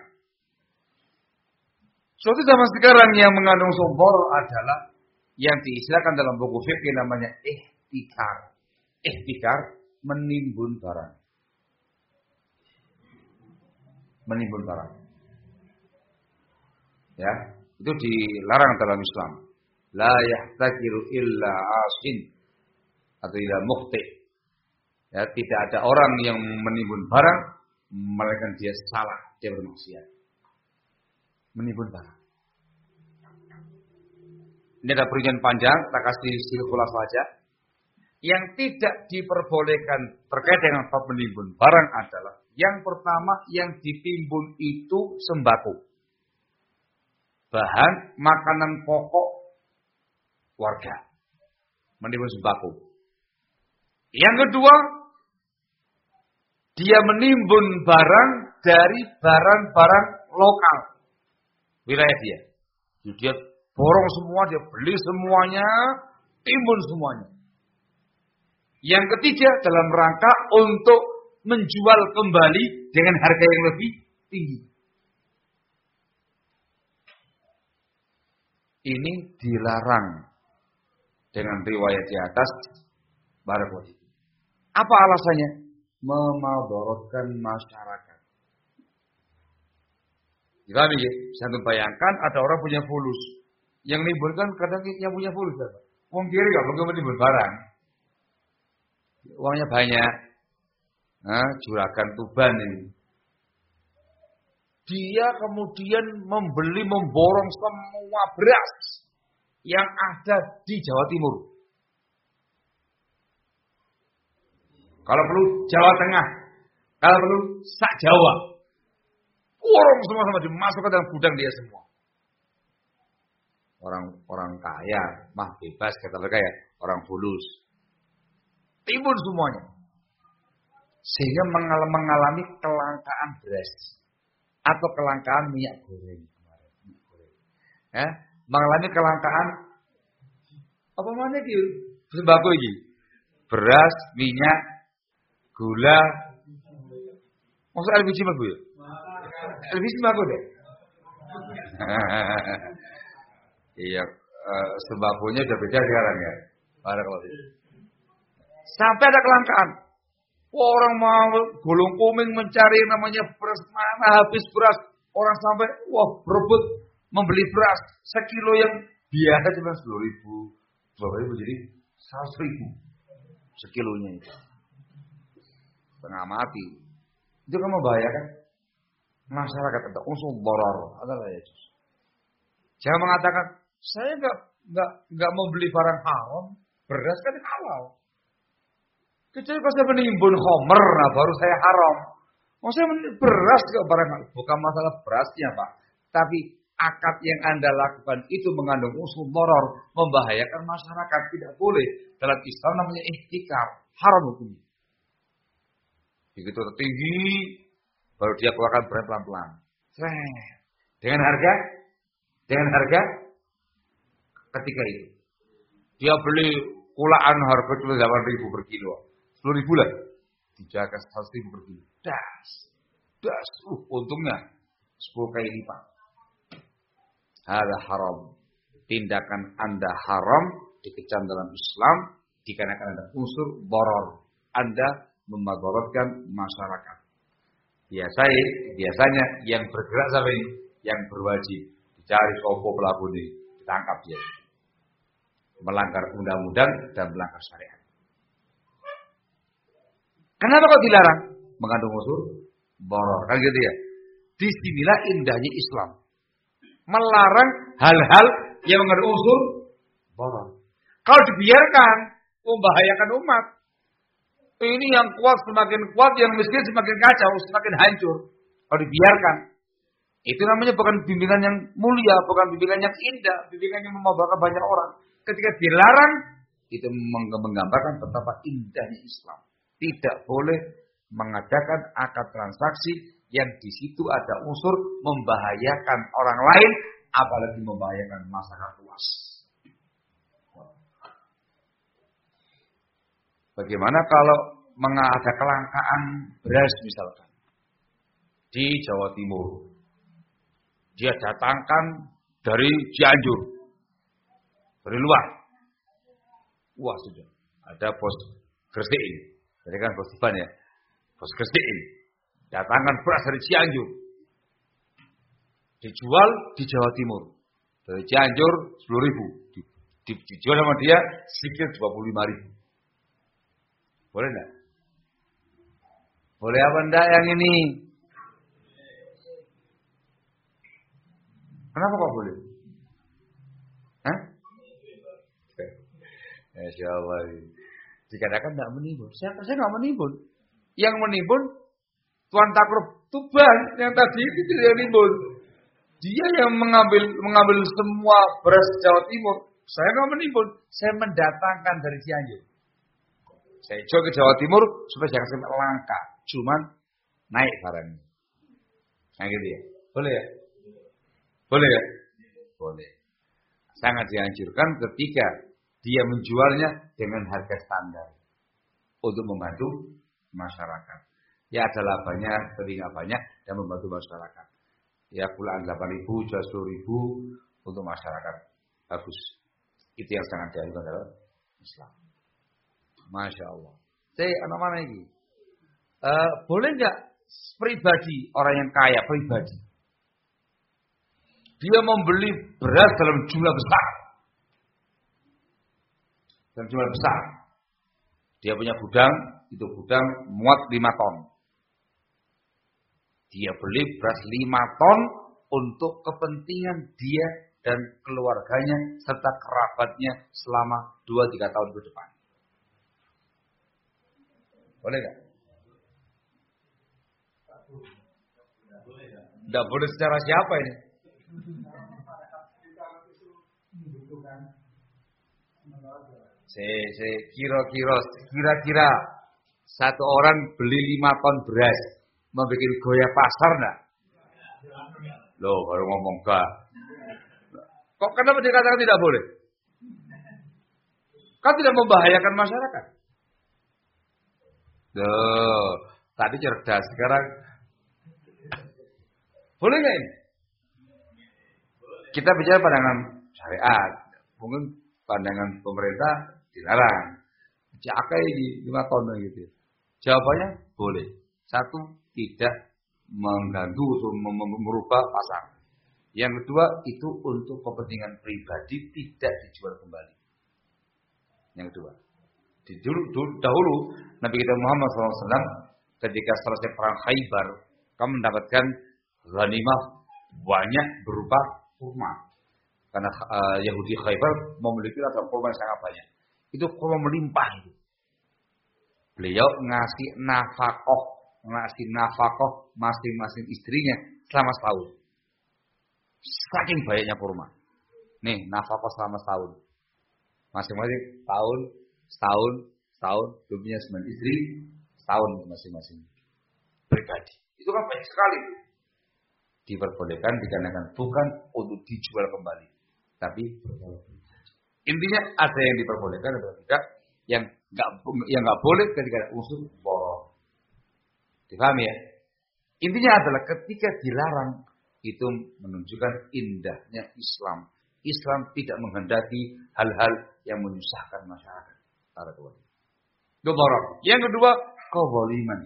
Contoh zaman sekarang yang mengandung sombor adalah yang diistilahkan dalam buku fikih namanya ihtikar. Ihtikar menimbun barang. Menimbun barang. Ya, itu dilarang dalam Islam. La yahtakiru illa asin atau illa mukhti. Ya, tidak ada orang yang menimbun barang melainkan dia salah, dia bermaksiat. Menimbun barang. Ini ada perincian panjang, tak kasih silkulah saja. Yang tidak diperbolehkan terkait dengan bab menimbun barang adalah yang pertama yang ditimbun itu sembako. Bahan makanan pokok warga. Menimbun sembako. Yang kedua, dia menimbun barang dari barang-barang lokal wilayah dia. Jadi dia borong semua, dia beli semuanya, timbun semuanya. Yang ketiga, dalam rangka untuk menjual kembali dengan harga yang lebih tinggi. Ini dilarang dengan riwayat di atas barakallahu. Apa alasannya? Memadorotkan masyarakat. Jadi bisa bayangkan ada orang punya fulus. Yang nimbun kan kadang yang punya fulus. Wong kiri gak mungkin menimbun barang. Uangnya banyak. Juragan Tuban ini. Dia kemudian memborong semua beras yang ada di Jawa Timur. Kalau perlu Jawa Tengah, kalau perlu sak Jawa. Borong semua dimasukkan dalam gudang dia semua. orang kaya mah bebas kata mereka ya, orang fulus. Timbun semuanya. Sehingga mengalami kelangkaan beras atau kelangkaan minyak goreng kemarin. Ya, mengalami kelangkaan apa namanya iki? Sembako iki. Beras, minyak, gula. Maksud LPG mah ya? LPG sembako deh. Iya, sembakonya udah beda sekarang ya. Sampai ada kelangkaan. Orang mau gulung kuming mencari namanya beras, mana habis beras. Orang sampai berebut membeli beras sekilo yang biasa cuma 10.000, 12.000 jadi 100.000 sekilonya itu. Setengah mati. Itu kan membahayakan masyarakat, ada unsur dharar, adalah ya. Jangan mengatakan saya enggak mau beli barang haram, beras kan halal. Kecuali kalau saya menimbun khomer, nah baru saya haram. Maksudnya beras juga barang halal. Bukan masalah berasnya Pak, tapi akad yang Anda lakukan itu mengandung unsur dharar, membahayakan masyarakat. Tidak boleh. Dalam Islam namanya ihtikar, haram hukumnya. Begitu tertinggi, baru dia keluarkan brand pelan-pelan. Dengan harga ketika itu. Dia beli kulaan harga cuma 8.000 per kilo. 10.000 lah. Dijaga 100.000 per kilo. Das. Untungnya 10 kali lipat. Hada haram. Tindakan Anda haram dikecam dalam Islam dikarenakan ada unsur dharar. Anda memadaratkan masyarakat. Biasanya yang bergerak sampai ini, yang berwajib dicari sopo pelaku ini, ditangkap dia. Melanggar undang-undang dan melanggar syariat. Kenapa kok dilarang? Mengandung unsur dharar. Kan gitu ya. Disinilah indahnya Islam. Melarang hal-hal yang mengandung unsur dharar. Kalau dibiarkan, membahayakan umat. Ini yang kuat semakin kuat, yang miskin semakin kacau, semakin hancur. Kalau dibiarkan, itu namanya bukan bimbingan yang mulia, bukan bimbingan yang indah, bimbingan yang membahayakan banyak orang. Ketika dilarang, itu menggambarkan betapa indahnya Islam. Tidak boleh mengadakan akad transaksi yang di situ ada unsur membahayakan orang lain, apalagi membahayakan masyarakat luas. Bagaimana kalau ada kelangkaan beras misalkan di Jawa Timur, dia datangkan dari Cianjur, dari luar. Wah sudah ada pos Gresik ini, jadi kan pos depan ya, pos Gresik ini, datangkan beras dari Cianjur, dijual di Jawa Timur, dari Cianjur 10.000, dijual sama dia sedikit 25.000. Boleh enggak? Boleh apa enggak yang ini? Kenapa kok boleh? Hah? Masya Allah. Dikatakan enggak menimbun. Saya enggak menimbun. Yang menimbun Tuan Takrub Tuban yang tadi itu yang menimbun. Dia yang mengambil semua beras Jawa Timur. Saya enggak menimbun. Saya mendatangkan dari Cianjur. Saya jual ke Jawa Timur supaya jangan sampai langka, cuman naik barangnya. Nah gitu ya. Boleh ya? Boleh ya? Boleh. Sangat dianjurkan ketika dia menjualnya dengan harga standar untuk membantu masyarakat. Ya ada labanya, tapi nggak banyak dan membantu masyarakat. Ya pulaan 8.000, jual 10.000 untuk masyarakat. Bagus. Itu yang sangat dianjurkan dalam Islam. Masya Allah. Saya anak mana ini? Boleh nggak pribadi, orang yang kaya pribadi, dia membeli beras dalam jumlah besar, Dia punya gudang, itu gudang muat 5 ton. Dia beli beras 5 ton untuk kepentingan dia dan keluarganya serta kerabatnya selama 2-3 tahun ke depan. Boleh nggak? Tidak boleh secara siapa ini? Kira-kira satu orang beli 5 ton beras, membuat goyah pasar enggak? Loh, baru ngomong enggak. Kok kenapa dikatakan tidak boleh? Kan tidak membahayakan masyarakat. Loh, tadi cerdas, sekarang boleh nggak ini? Kita bicara pandangan syariat, mungkin pandangan pemerintah dilarang. Cakai di 5 ton gitu. Jawabannya boleh. Satu, tidak mengganggu atau merubah pasar. Yang kedua, itu untuk kepentingan pribadi, tidak dijual kembali. Yang kedua, dahulu Nabi kita Muhammad SAW ketika selesai perang Khaybar, kamu mendapatkan ghanimah banyak berupa kurma. Karena Yahudi Khaybar memiliki rasa kurma yang sangat banyak. Itu kurma melimpah itu. Beliau ngasih nafkah masing-masing istrinya selama setahun. Saking banyaknya kurma. Nih, nafkah selama setahun. Masing-masing setahun, punya 9 istri, setahun masing-masing. Pribadi. Itu kan banyak sekali. Diperbolehkan, dikarenakan bukan untuk dijual kembali. Tapi intinya ada yang diperbolehkan, ada yang tidak. Yang nggak boleh ketika ada unsur bohong. Dipahami ya? Intinya adalah ketika dilarang, itu menunjukkan indahnya Islam. Islam tidak menghendaki hal-hal yang menyusahkan masyarakat. Yang kedua, kezaliman.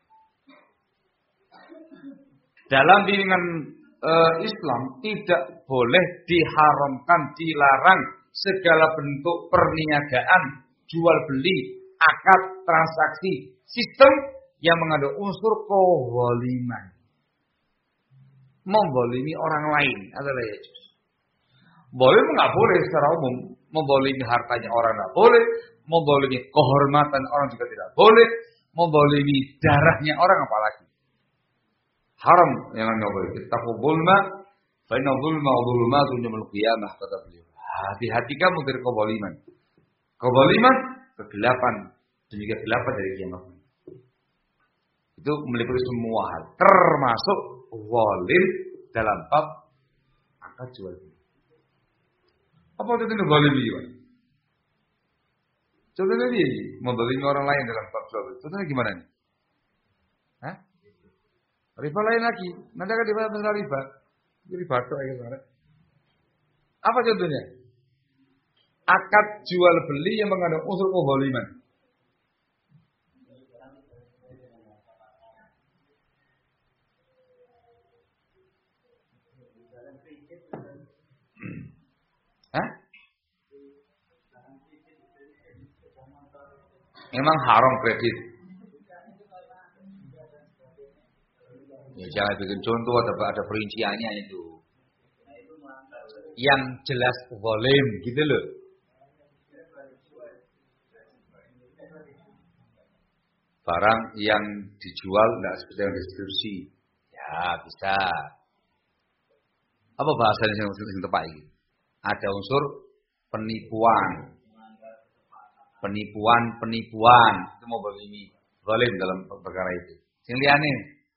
Dalam bimbingan Islam tidak boleh diharamkan, dilarang segala bentuk perniagaan, jual beli, akad, transaksi, sistem yang mengandung unsur kezaliman. Membolimi orang lain adalah ya. Boleh nggak boleh secara umum, membolimi hartanya orang nggak boleh, membolimi kehormatan orang juga tidak boleh, membolimi darahnya orang apalagi. Haram yang nggak boleh. Ittaqu zulma, fa inna zulma wa zulmatun yaumil qiyamah, kata beliau. Hati-hati kamu dari kezaliman. Kezaliman, kegelapan, demikian kegelapan dari kiamat. Itu meliputi semua hal, termasuk zalim dalam bab akad jual beli. Apa itu zalim gimana? Contohnya dia menzalimi orang lain dalam bab jual beli. Contohnya gimana nih? Hah? Riba lain lagi. Nanti akan dibahas masalah riba. Riba itu aja. Apa contohnya? Akad jual beli yang mengandung unsur kezaliman. Hah? Memang haram kredit. Ya jangan bikin contoh, ada perinciannya itu. Yang jelas zalim gitu loh. Barang yang dijual tidak seperti yang distribusi. Ya bisa. Apa bahasanya yang tepat ini? Ada unsur penipuan. Itu mau begini. Zalim dalam perkara itu. Sing liyane.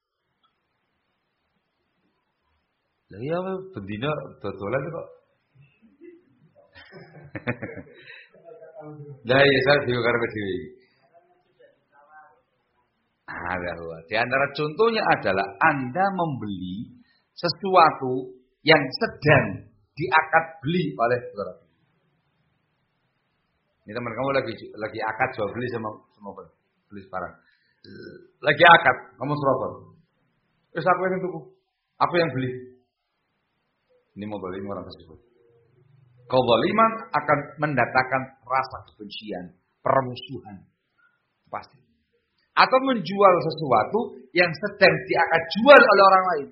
Lah iya bendina dodolan kok. Lah iya saya juga karep dhewe. Di antara contohnya adalah Anda membeli sesuatu yang sedang diakad beli oleh saudara. Ini teman kamu lagi akad jual beli sama beli barang. Lagi akad, kamu serobot. Terus aku yang tuku, aku yang beli. Ini mau beli orang tersebut. Kezaliman akan mendatangkan rasa kebencian, permusuhan, pasti. Atau menjual sesuatu yang sedang diakad jual oleh orang lain.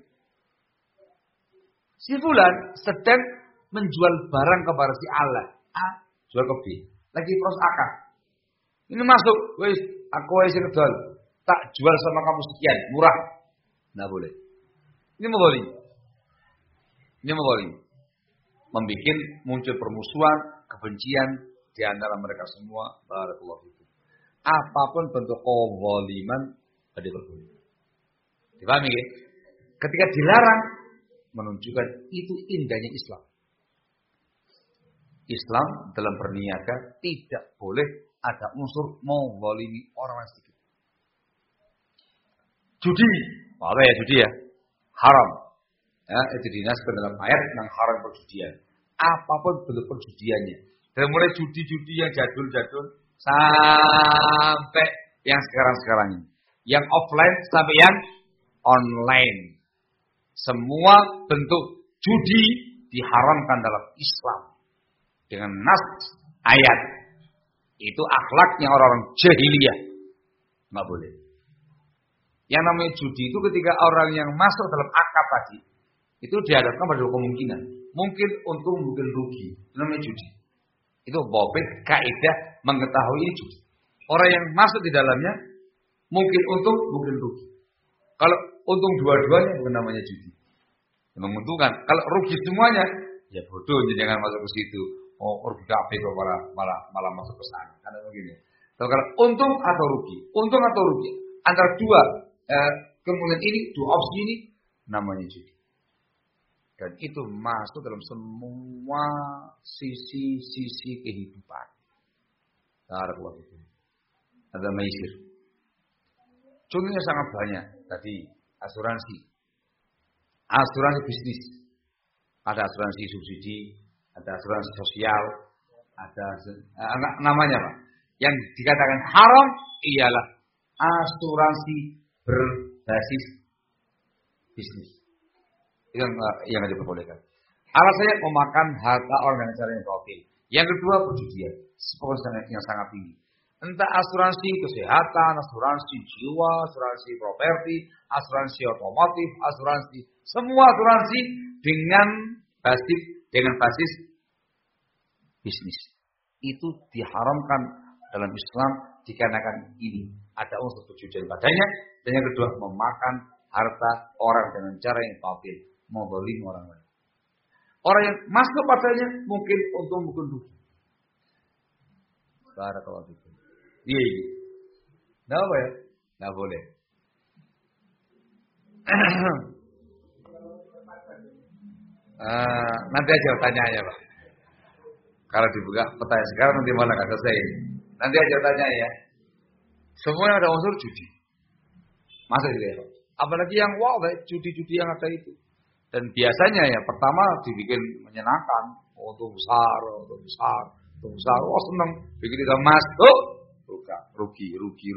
Si fulan sedang menjual barang kepada si Allah. A jual ke B. Lagi proses akad. Ini masuk, wis, aku wis ngedol. Tak jual sama kamu sekian, murah. Enggak boleh. Ini memboleh. Membikin muncul permusuhan, kebencian, di antara mereka semua. Barakallahu fikum. Apapun bentuk kezaliman diperbolehkan. Dipahami ya? Ketika dilarang menunjukkan itu indahnya Islam. Islam dalam berniaga tidak boleh ada unsur menzalimi orang lain sedikit. Judi, apa ya judi ya? Haram. Ya, itu dinaskan dalam ayat tentang haram perjudian. Apapun bentuk perjudiannya. Dari mulai judi-judi yang jadul-jadul sampai yang sekarang-sekarang ini. Yang offline sampai yang online. Semua bentuk judi diharamkan dalam Islam. Dengan nas ayat. Itu akhlaknya orang-orang jahiliyah. Nggak boleh. Yang namanya judi itu ketika orang yang masuk dalam akad tadi. Itu dihadapkan pada kemungkinan. Mungkin untung, mungkin rugi. Itu namanya judi. Itu bobit, kaidah, mengetahui ini judi. Orang yang masuk di dalamnya. Mungkin untung, mungkin rugi. Kalau untung dua-duanya bukan namanya judi. Menguntungkan. Kalau rugi semuanya. Ya bodoh, jangan masuk ke situ. Oh, rugi kabeh kok malah masuk ke sana. Karena begini. Kalau untung atau rugi, antara dua kemungkinan ini, dua opsi ini namanya judi. Dan itu masuk dalam semua sisi kehidupan. Barakallahu fikum. Ada maisir. Contohnya sangat banyak. Tadi asuransi bisnis. Ada asuransi subsidi, ada asuransi sosial, ada namanya Pak. Yang dikatakan haram ialah asuransi berbasis bisnis. Itu yang diperbolehkan. Alasannya memakan harta orang dengan cara yang batil. Yang kedua perjudian, yang sangat tinggi. Entah asuransi kesehatan, asuransi jiwa, asuransi properti, asuransi otomotif, semua asuransi dengan basis bisnis. Itu diharamkan dalam Islam dikarenakan ini ada unsur perjudian padanya. Dan yang kedua memakan harta orang dengan cara yang batil, menzalimi orang lain. Orang yang masuk padanya mungkin untung mungkin rugi. Barakallahu fikum. Iya. Nggak apa ya? Nggak boleh. Nanti aja tanya Pak. Kalau dibuka pertanyaan sekarang nanti malah nggak selesai. Nanti aja tanya ya. Semuanya ada unsur judi. Masuk gitu ya Pak. Apalagi yang judi-judi yang ada itu. Dan biasanya ya pertama dibikin menyenangkan. Untung besar. Oh seneng. Begitu kita masuk. Rugi.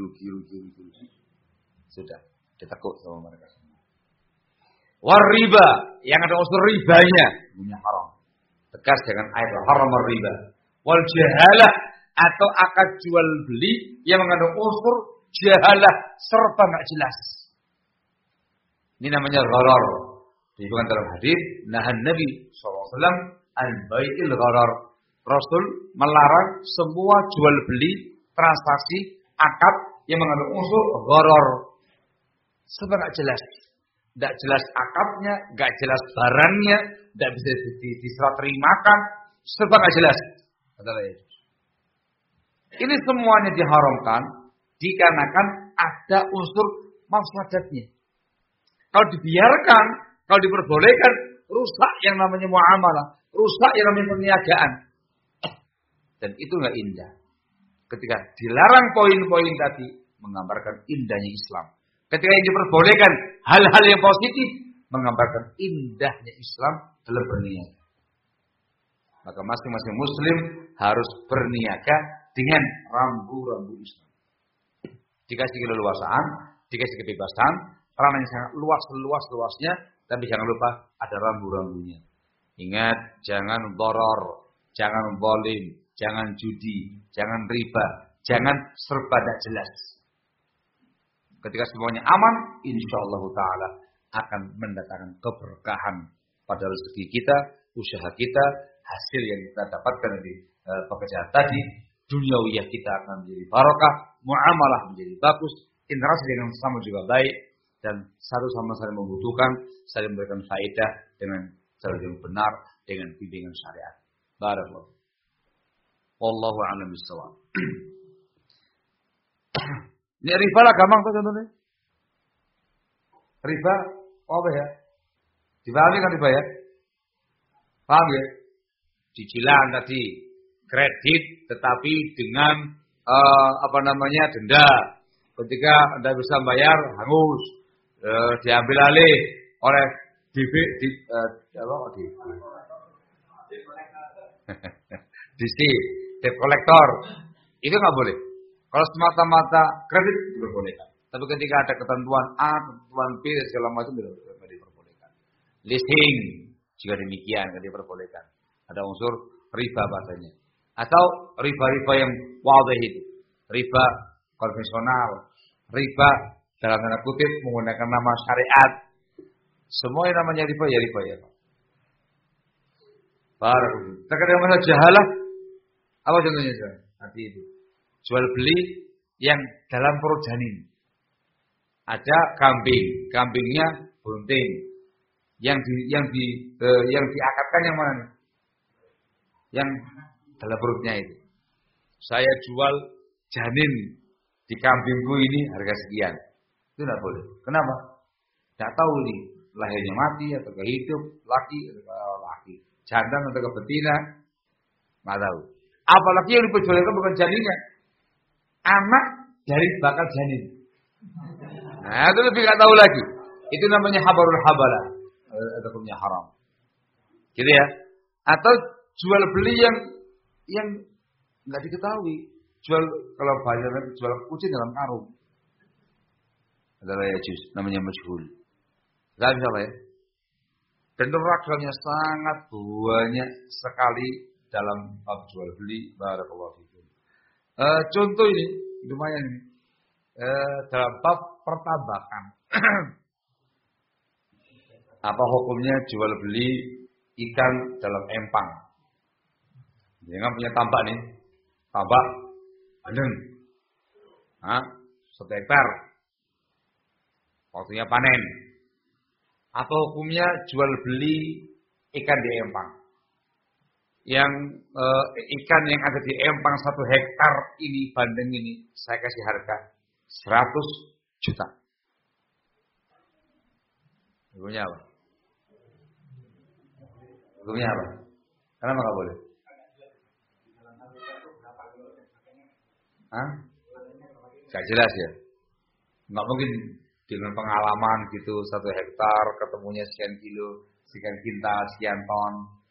Sudah. Ditekuk sama mereka semua. Riba. Yang ada unsur ribanya. Punya haram. Tegas dengan ayat haram riba. Wal jahalah. Atau akad jual beli. Yang mengandung unsur jahalah. Serba gak jelas. Ini namanya gharar. Disebutkan dalam hadis, nahan Nabi SAW al-bai'il gharar. Rasul melarang semua jual beli, transaksi, akad yang mengandung unsur gharar. Sebab enggak jelas. Enggak jelas akadnya, enggak jelas barangnya, enggak bisa diserah terimakan, sebab enggak jelas. Adalah itu. Ini semuanya diharamkan dikarenakan ada unsur mafsadatnya. Kalau dibiarkan, kalau diperbolehkan, rusak yang namanya muamalah, rusak yang namanya perniagaan. Dan itu enggak indah. Ketika dilarang poin-poin tadi, menggambarkan indahnya Islam. Ketika yang diperbolehkan hal-hal yang positif, menggambarkan indahnya Islam dalam berniaga. Maka masing-masing Muslim harus berniaga dengan rambu-rambu Islam. Dikasih keleluasaan, dikasih kebebasan, ranah yang sangat luas seluas-luasnya, tapi jangan lupa ada rambu-rambunya. Ingat, jangan dharar, jangan zalim, jangan judi, jangan riba, jangan serba tidak jelas. Ketika semuanya aman, insyaallah taala akan mendatangkan keberkahan pada rezeki kita, usaha kita, hasil yang kita dapatkan dari pekerjaan tadi, duniawiyah kita akan menjadi barokah, muamalah menjadi bagus, interaksi dengan sesama juga baik, dan satu sama saling membutuhkan, saling memberikan faedah dengan cara yang benar, dengan bimbingan syariat. Barakallahu. Wallahu a'lam bishawab. Ini riba lah gampang tuh contohnya. Riba apa ya? Dipahami kan riba ya? Paham ya? Cicilan tadi, kredit tetapi dengan denda. Ketika Anda bisa bayar hangus, diambil alih oleh DC, debt collector. Itu nggak boleh. Kalau semata-mata kredit diperbolehkan. Tapi ketika ada ketentuan A, ketentuan B, segala macam tidak diperbolehkan. Leasing juga demikian, tidak diperbolehkan. Ada unsur riba bahasanya. Atau riba-riba yang wadih itu. Riba konvensional. Riba dalam tanda kutip menggunakan nama syariat. Semua yang namanya riba ya riba ya. Baru. Terkadang masalah jahalah. Apa contohnya? Nanti itu. Jual beli yang dalam perut janin. Ada kambing, kambingnya bunting. Yang diakatkan yang mana? Yang dalam perutnya itu. Saya jual janin di kambingku ini harga sekian. Itu tidak boleh. Kenapa? Tidak tahu nih lahirnya mati atau hidup, laki atau laki, jantan atau betina, nggak tahu. Apalagi yang diperjualkan bukan janinnya, anak dari bakal janin. Nah itu lebih nggak tahu lagi. Itu namanya habarul habala, atau hukumnya haram. Gitu ya. Atau jual beli yang nggak diketahui. Jual kalau banyak jual kucing dalam karung. Adalah ya juz, namanya majhul. Enggak bisa lah ya. Dan ragamnya sangat banyak sekali dalam bab jual beli. Barakallahu fikum. Contoh ini lumayan ini. Dalam bab pertambakan. Apa hukumnya jual beli ikan dalam empang? Jangan punya tambak nih. Tambak bandeng. 1 hektar. Waktunya panen. Apa hukumnya jual beli ikan di empang? Yang ikan yang ada di empang 1 hektar ini, bandeng ini, saya kasih harga 100 juta. Hukumnya apa? Hukumnya apa? Kenapa nggak boleh? Gak jelas ya. Nggak mungkin dengan pengalaman gitu 1 hektar ketemunya sekian kilo, sekian kintal, sekian ton.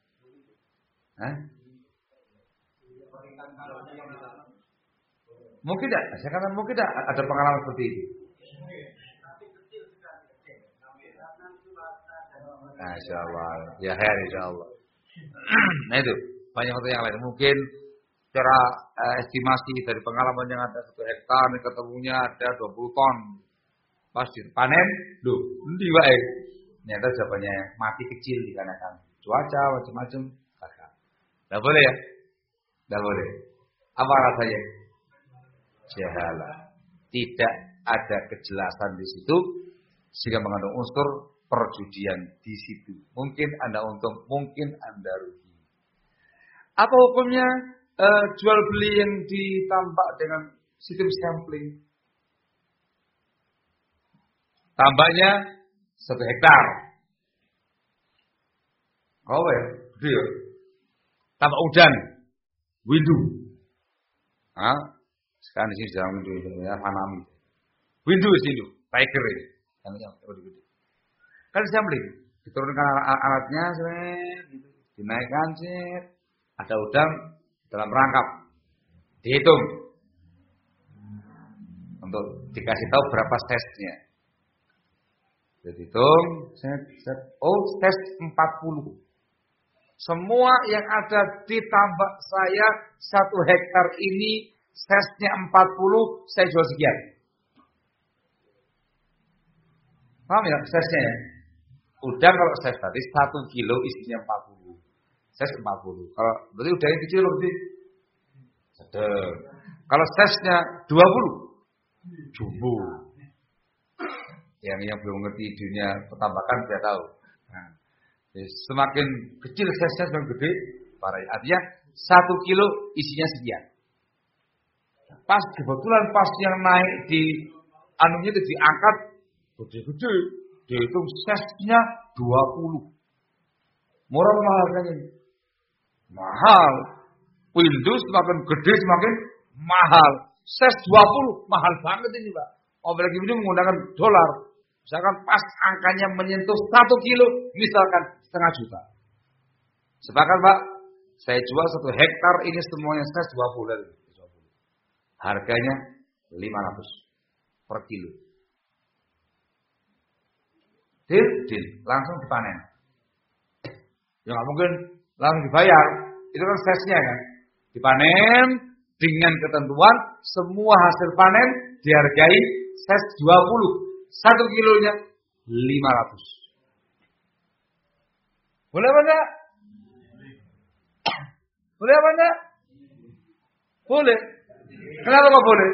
Mungkin tidak. Saya katakan mungkin tidak ada pengalaman seperti itu. Nah, insyaallah. Ya khair insyaallah. Nah itu banyak faktor yang lain. Mungkin secara estimasi dari pengalaman yang ada 1 hektar ketemunya ada 20 ton. Pas panen, loh, endi wae. Ternyata jawabannya mati kecil dikarenakan cuaca macam-macam. Enggak boleh ya? Enggak boleh. Apa rasanya? Jahalah. Tidak ada kejelasan di situ sehingga mengandung unsur perjudian di situ. Mungkin Anda untung, mungkin Anda rugi. Apa hukumnya jual beli yang ditambah dengan sistem sampling? Tambahnya 1 hektar. Oh ya, gede ya. Tambah udan, windu. Sekarang di sini sedang windu ya, Hanami. Windu di sini, tiger ini. Yang gede. Kan sampling, diturunkan alatnya, gitu. Dinaikkan sih, ada udang dalam perangkap, dihitung untuk dikasih tahu berapa tesnya. Dihitung, tes 40. Semua yang ada di tambak saya 1 hektar ini tesnya 40, saya jual sekian. Paham ya tesnya ya? Udang kalau ses tadi 1 kilo isinya 40. Ses 40. Kalau berarti udang yang kecil berarti sedang. Kalau sesnya 20, jumbo. Yang belum ngerti dunia petambakan tidak tahu. Nah, semakin kecil sesnya semakin gede. Artinya 1 kilo isinya sekian. Pas kebetulan pas yang naik di anunya itu diangkat gede-gede, dihitung sesnya 20. Murah mahal harganya. Mahal. Windows semakin gede semakin mahal. Ses 20 mahal banget ini Pak. Apalagi ini menggunakan dolar. Misalkan pas angkanya menyentuh 1 kilo, misalkan setengah juta. Sepakat Pak, saya jual 1 hektar ini semuanya ses 20. Harganya 500 per kilo. Deal, langsung dipanen. Ya nggak mungkin langsung dibayar. Itu kan sesnya kan. Dipanen dengan ketentuan semua hasil panen dihargai ses 20. 1 kilonya 500. Boleh apa enggak? Boleh apa enggak? Boleh. Kenapa kok boleh?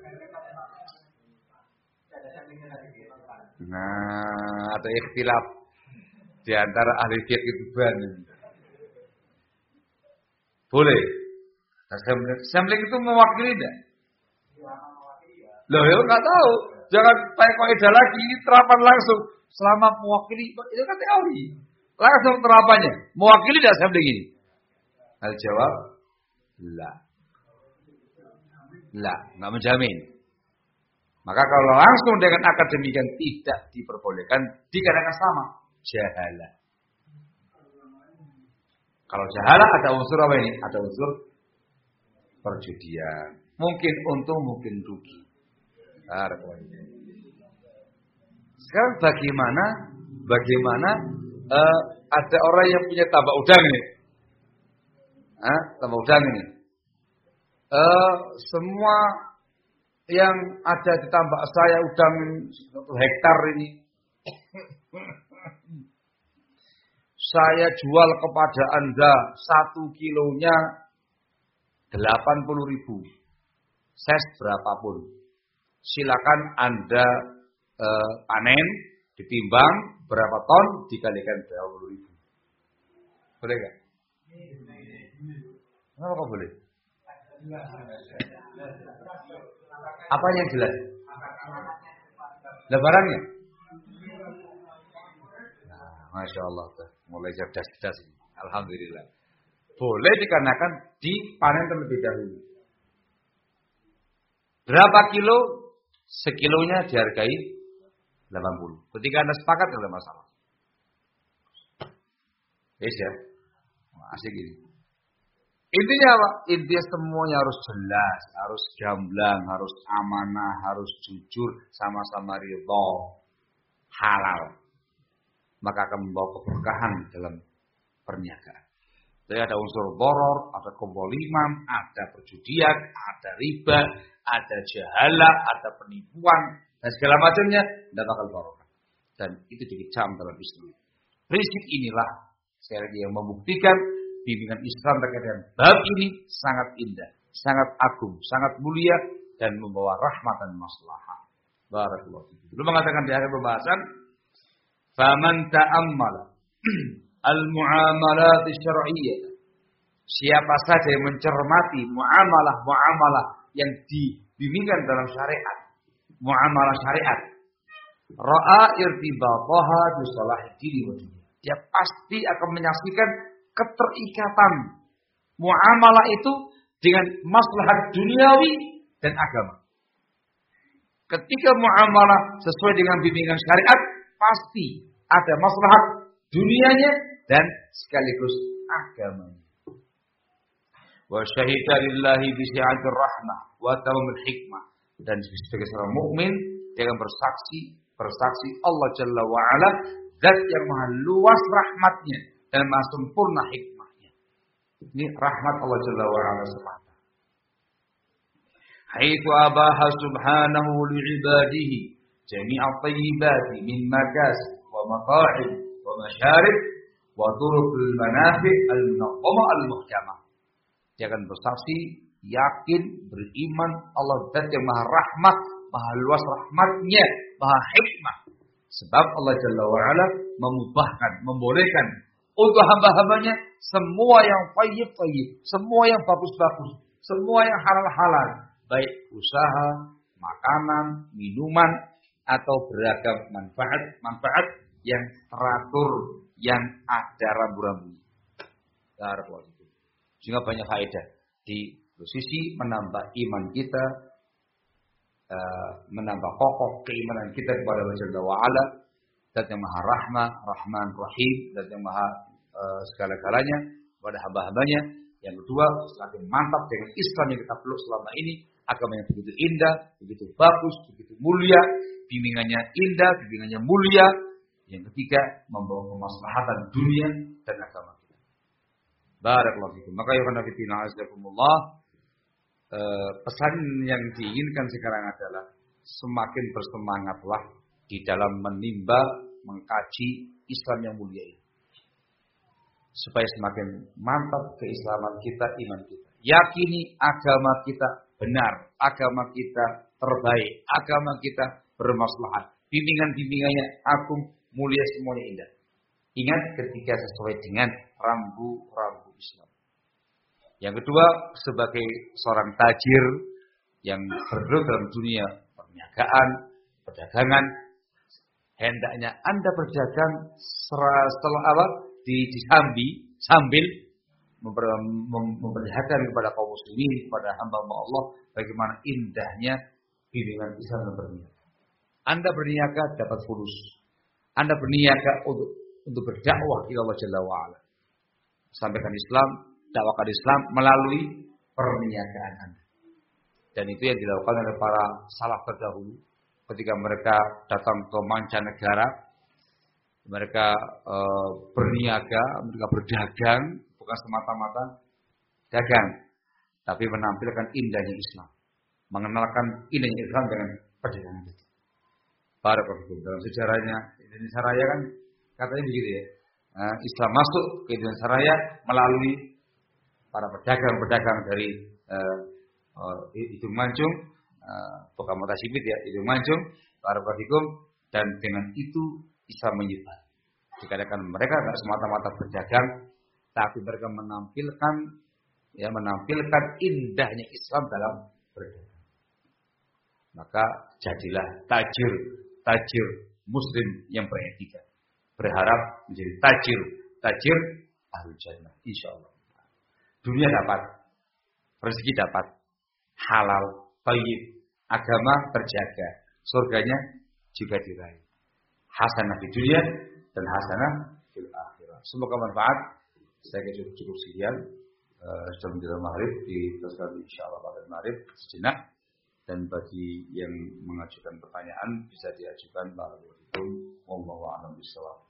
Nah, ada ikhtilaf di antara ahli fiqh itu banyak. Boleh. Sampling itu mewakili enggak? Loh, ya enggak tahu. Jangan pakai kaidah lagi, ini terapan langsung. Selama mewakili, itu kan teori. Langsung terapannya. Mewakili enggak sampling ini? Al-jawab, la. La, enggak menjamin. Maka kalau langsung dengan akad demikian tidak diperbolehkan, dikarenakan sama jahalah. Kalau jahalah ada unsur apa ini? Ada unsur perjudian. Mungkin untung, mungkin rugi. Sekarang bagaimana ada orang yang punya tambak udang ini? Tambak udang ini. Semua yang ada di tambak saya udang 1 hektar ini saya jual kepada Anda 1 kilonya 80.000. Ses berapapun. Silakan Anda panen, ditimbang berapa ton dikalikan 20.000. Boleh enggak? Kenapa kok boleh? Apa yang jelas? Lebarannya? Nah, Masya Allah, mulai cerdas-cerdas ini. Alhamdulillah. Boleh dikarenakan dipanen terlebih dahulu. Berapa kilo? Sekilonya dihargai 80. Ketika Anda sepakat tidak ada masalah. Yes ya? Asik ini. Intinya apa? Intinya semuanya harus jelas, harus gamblang, harus amanah, harus jujur, sama-sama ridha, halal. Maka akan membawa keberkahan dalam perniagaan. Jadi ada unsur doror, ada keboliman, ada perjudian, ada riba, ada jahalah, ada penipuan, dan segala macamnya, tidak bakal barokah. Dan itu dikecam dalam Islam. Prinsip inilah sekali lagi yang membuktikan bimbingan Islam terkait dengan bab ini sangat indah, sangat agung, sangat mulia, dan membawa rahmat dan maslahah. Barakallahu fiik. Dulu mengatakan di akhir pembahasan, faman ta'ammala al-mu'amalat syar'iyyah. Siapa saja yang mencermati muamalah-muamalah yang dibimbingkan dalam syariat, muamalah syariat, ra'a irtibataha bi salahid dini wa dunya. Dia pasti akan menyaksikan keterikatan muamalah itu dengan maslahat duniawi dan agama. Ketika muamalah sesuai dengan bimbingan syariat, pasti ada maslahat dunianya dan sekaligus agamanya. Wa syahida lillahi bi si'atir rahmah wa tamamil hikmah. Dan sebagai seorang mukmin dia akan bersaksi Allah Jalla wa Ala, zat yang maha luas rahmatnya dan maha sempurna hikmahnya. Ini rahmat Allah Jalla wa Ala semata. Haitsu abaha subhanahu li'ibadihi jami'a thayyibati min makasib wa mata'ib wa masyarib wa turuqil manafi' al-munazzamah al-muhkamah. Dia akan bersaksi, yakin, beriman Allah zat yang maha rahmat, maha luas rahmatnya, maha hikmah. Sebab Allah Jalla wa Ala membolehkan Untuk hamba-hambanya semua yang thayyib, semua yang bagus-bagus, semua yang halal-halal, baik usaha, makanan, minuman, atau beragam manfaat yang teratur, yang ada rambu-rambunya. Sehingga banyak faedah di sisi menambah iman kita, menambah kokoh keimanan kita kepada Allah Jalla wa Ala, Zat yang Maha Rahmah, Rahman, Rahim, Zat yang Maha segala-galanya kepada hamba-hambanya. Yang kedua, semakin mantap dengan Islam yang kita peluk selama ini, agama yang begitu indah, begitu bagus, begitu mulia, bimbingannya indah, bimbingannya mulia. Yang ketiga, membawa kemaslahatan dunia dan agama kita. Barakallahu fikum. Maka ya khonafidina azakumullah, pesan yang diinginkan sekarang adalah semakin bersemangatlah di dalam menimba, mengkaji Islam yang mulia ini. Supaya semakin mantap keislaman kita, iman kita. Yakini agama kita benar, agama kita terbaik, agama kita bermaslahat. Bimbingan-bimbingannya agung, mulia, semuanya indah. Ingat ketika sesuai dengan rambu-rambu Islam. Yang kedua, sebagai seorang tajir yang bergelut dalam dunia perniagaan, perdagangan, hendaknya Anda berdagang setelah apa? Sambil memperlihatkan kepada kaum muslimin, kepada hamba Allah, bagaimana indahnya bimbingan Islam dan berniaga. Anda berniaga dapat fulus. Anda berniaga untuk berdakwah kepada Allah Jalla wa Ala. Sampaikan Islam, dakwahkan Islam melalui perniagaan Anda. Dan itu yang dilakukan oleh para salaf terdahulu ketika mereka datang ke mancanegara. Mereka berniaga, mereka berdagang, bukan semata-mata dagang, tapi menampilkan indahnya Islam, mengenalkan indahnya Islam dengan perdagangan itu. Barakallahu dalam sejarahnya Indonesia Raya kan katanya begitu ya. Islam masuk ke Indonesia Raya melalui para pedagang-pedagang dari Hidung Mancung, bukan Motasibit ya, Hidung Mancung, Barakallahu, dan dengan itu Islam menyebar. Dikatakan mereka tidak semata-mata berdagang, tapi mereka menampilkan indahnya Islam dalam berdagang. Maka jadilah tajir Muslim yang beretika. Berharap menjadi tajir ahlul jannah, insyaallah. Dunia dapat, rezeki dapat, halal, thayyib, agama terjaga, surganya juga diraih. Hasanah di dunia dan hasanah fil akhirah. Semoga manfaat. Saya kira cukup sekian. Sudah menjelang maghrib, diteruskan insyaallah pada maghrib sejenak. Dan bagi yang mengajukan pertanyaan bisa diajukan. Wallahu a'lam bishawab.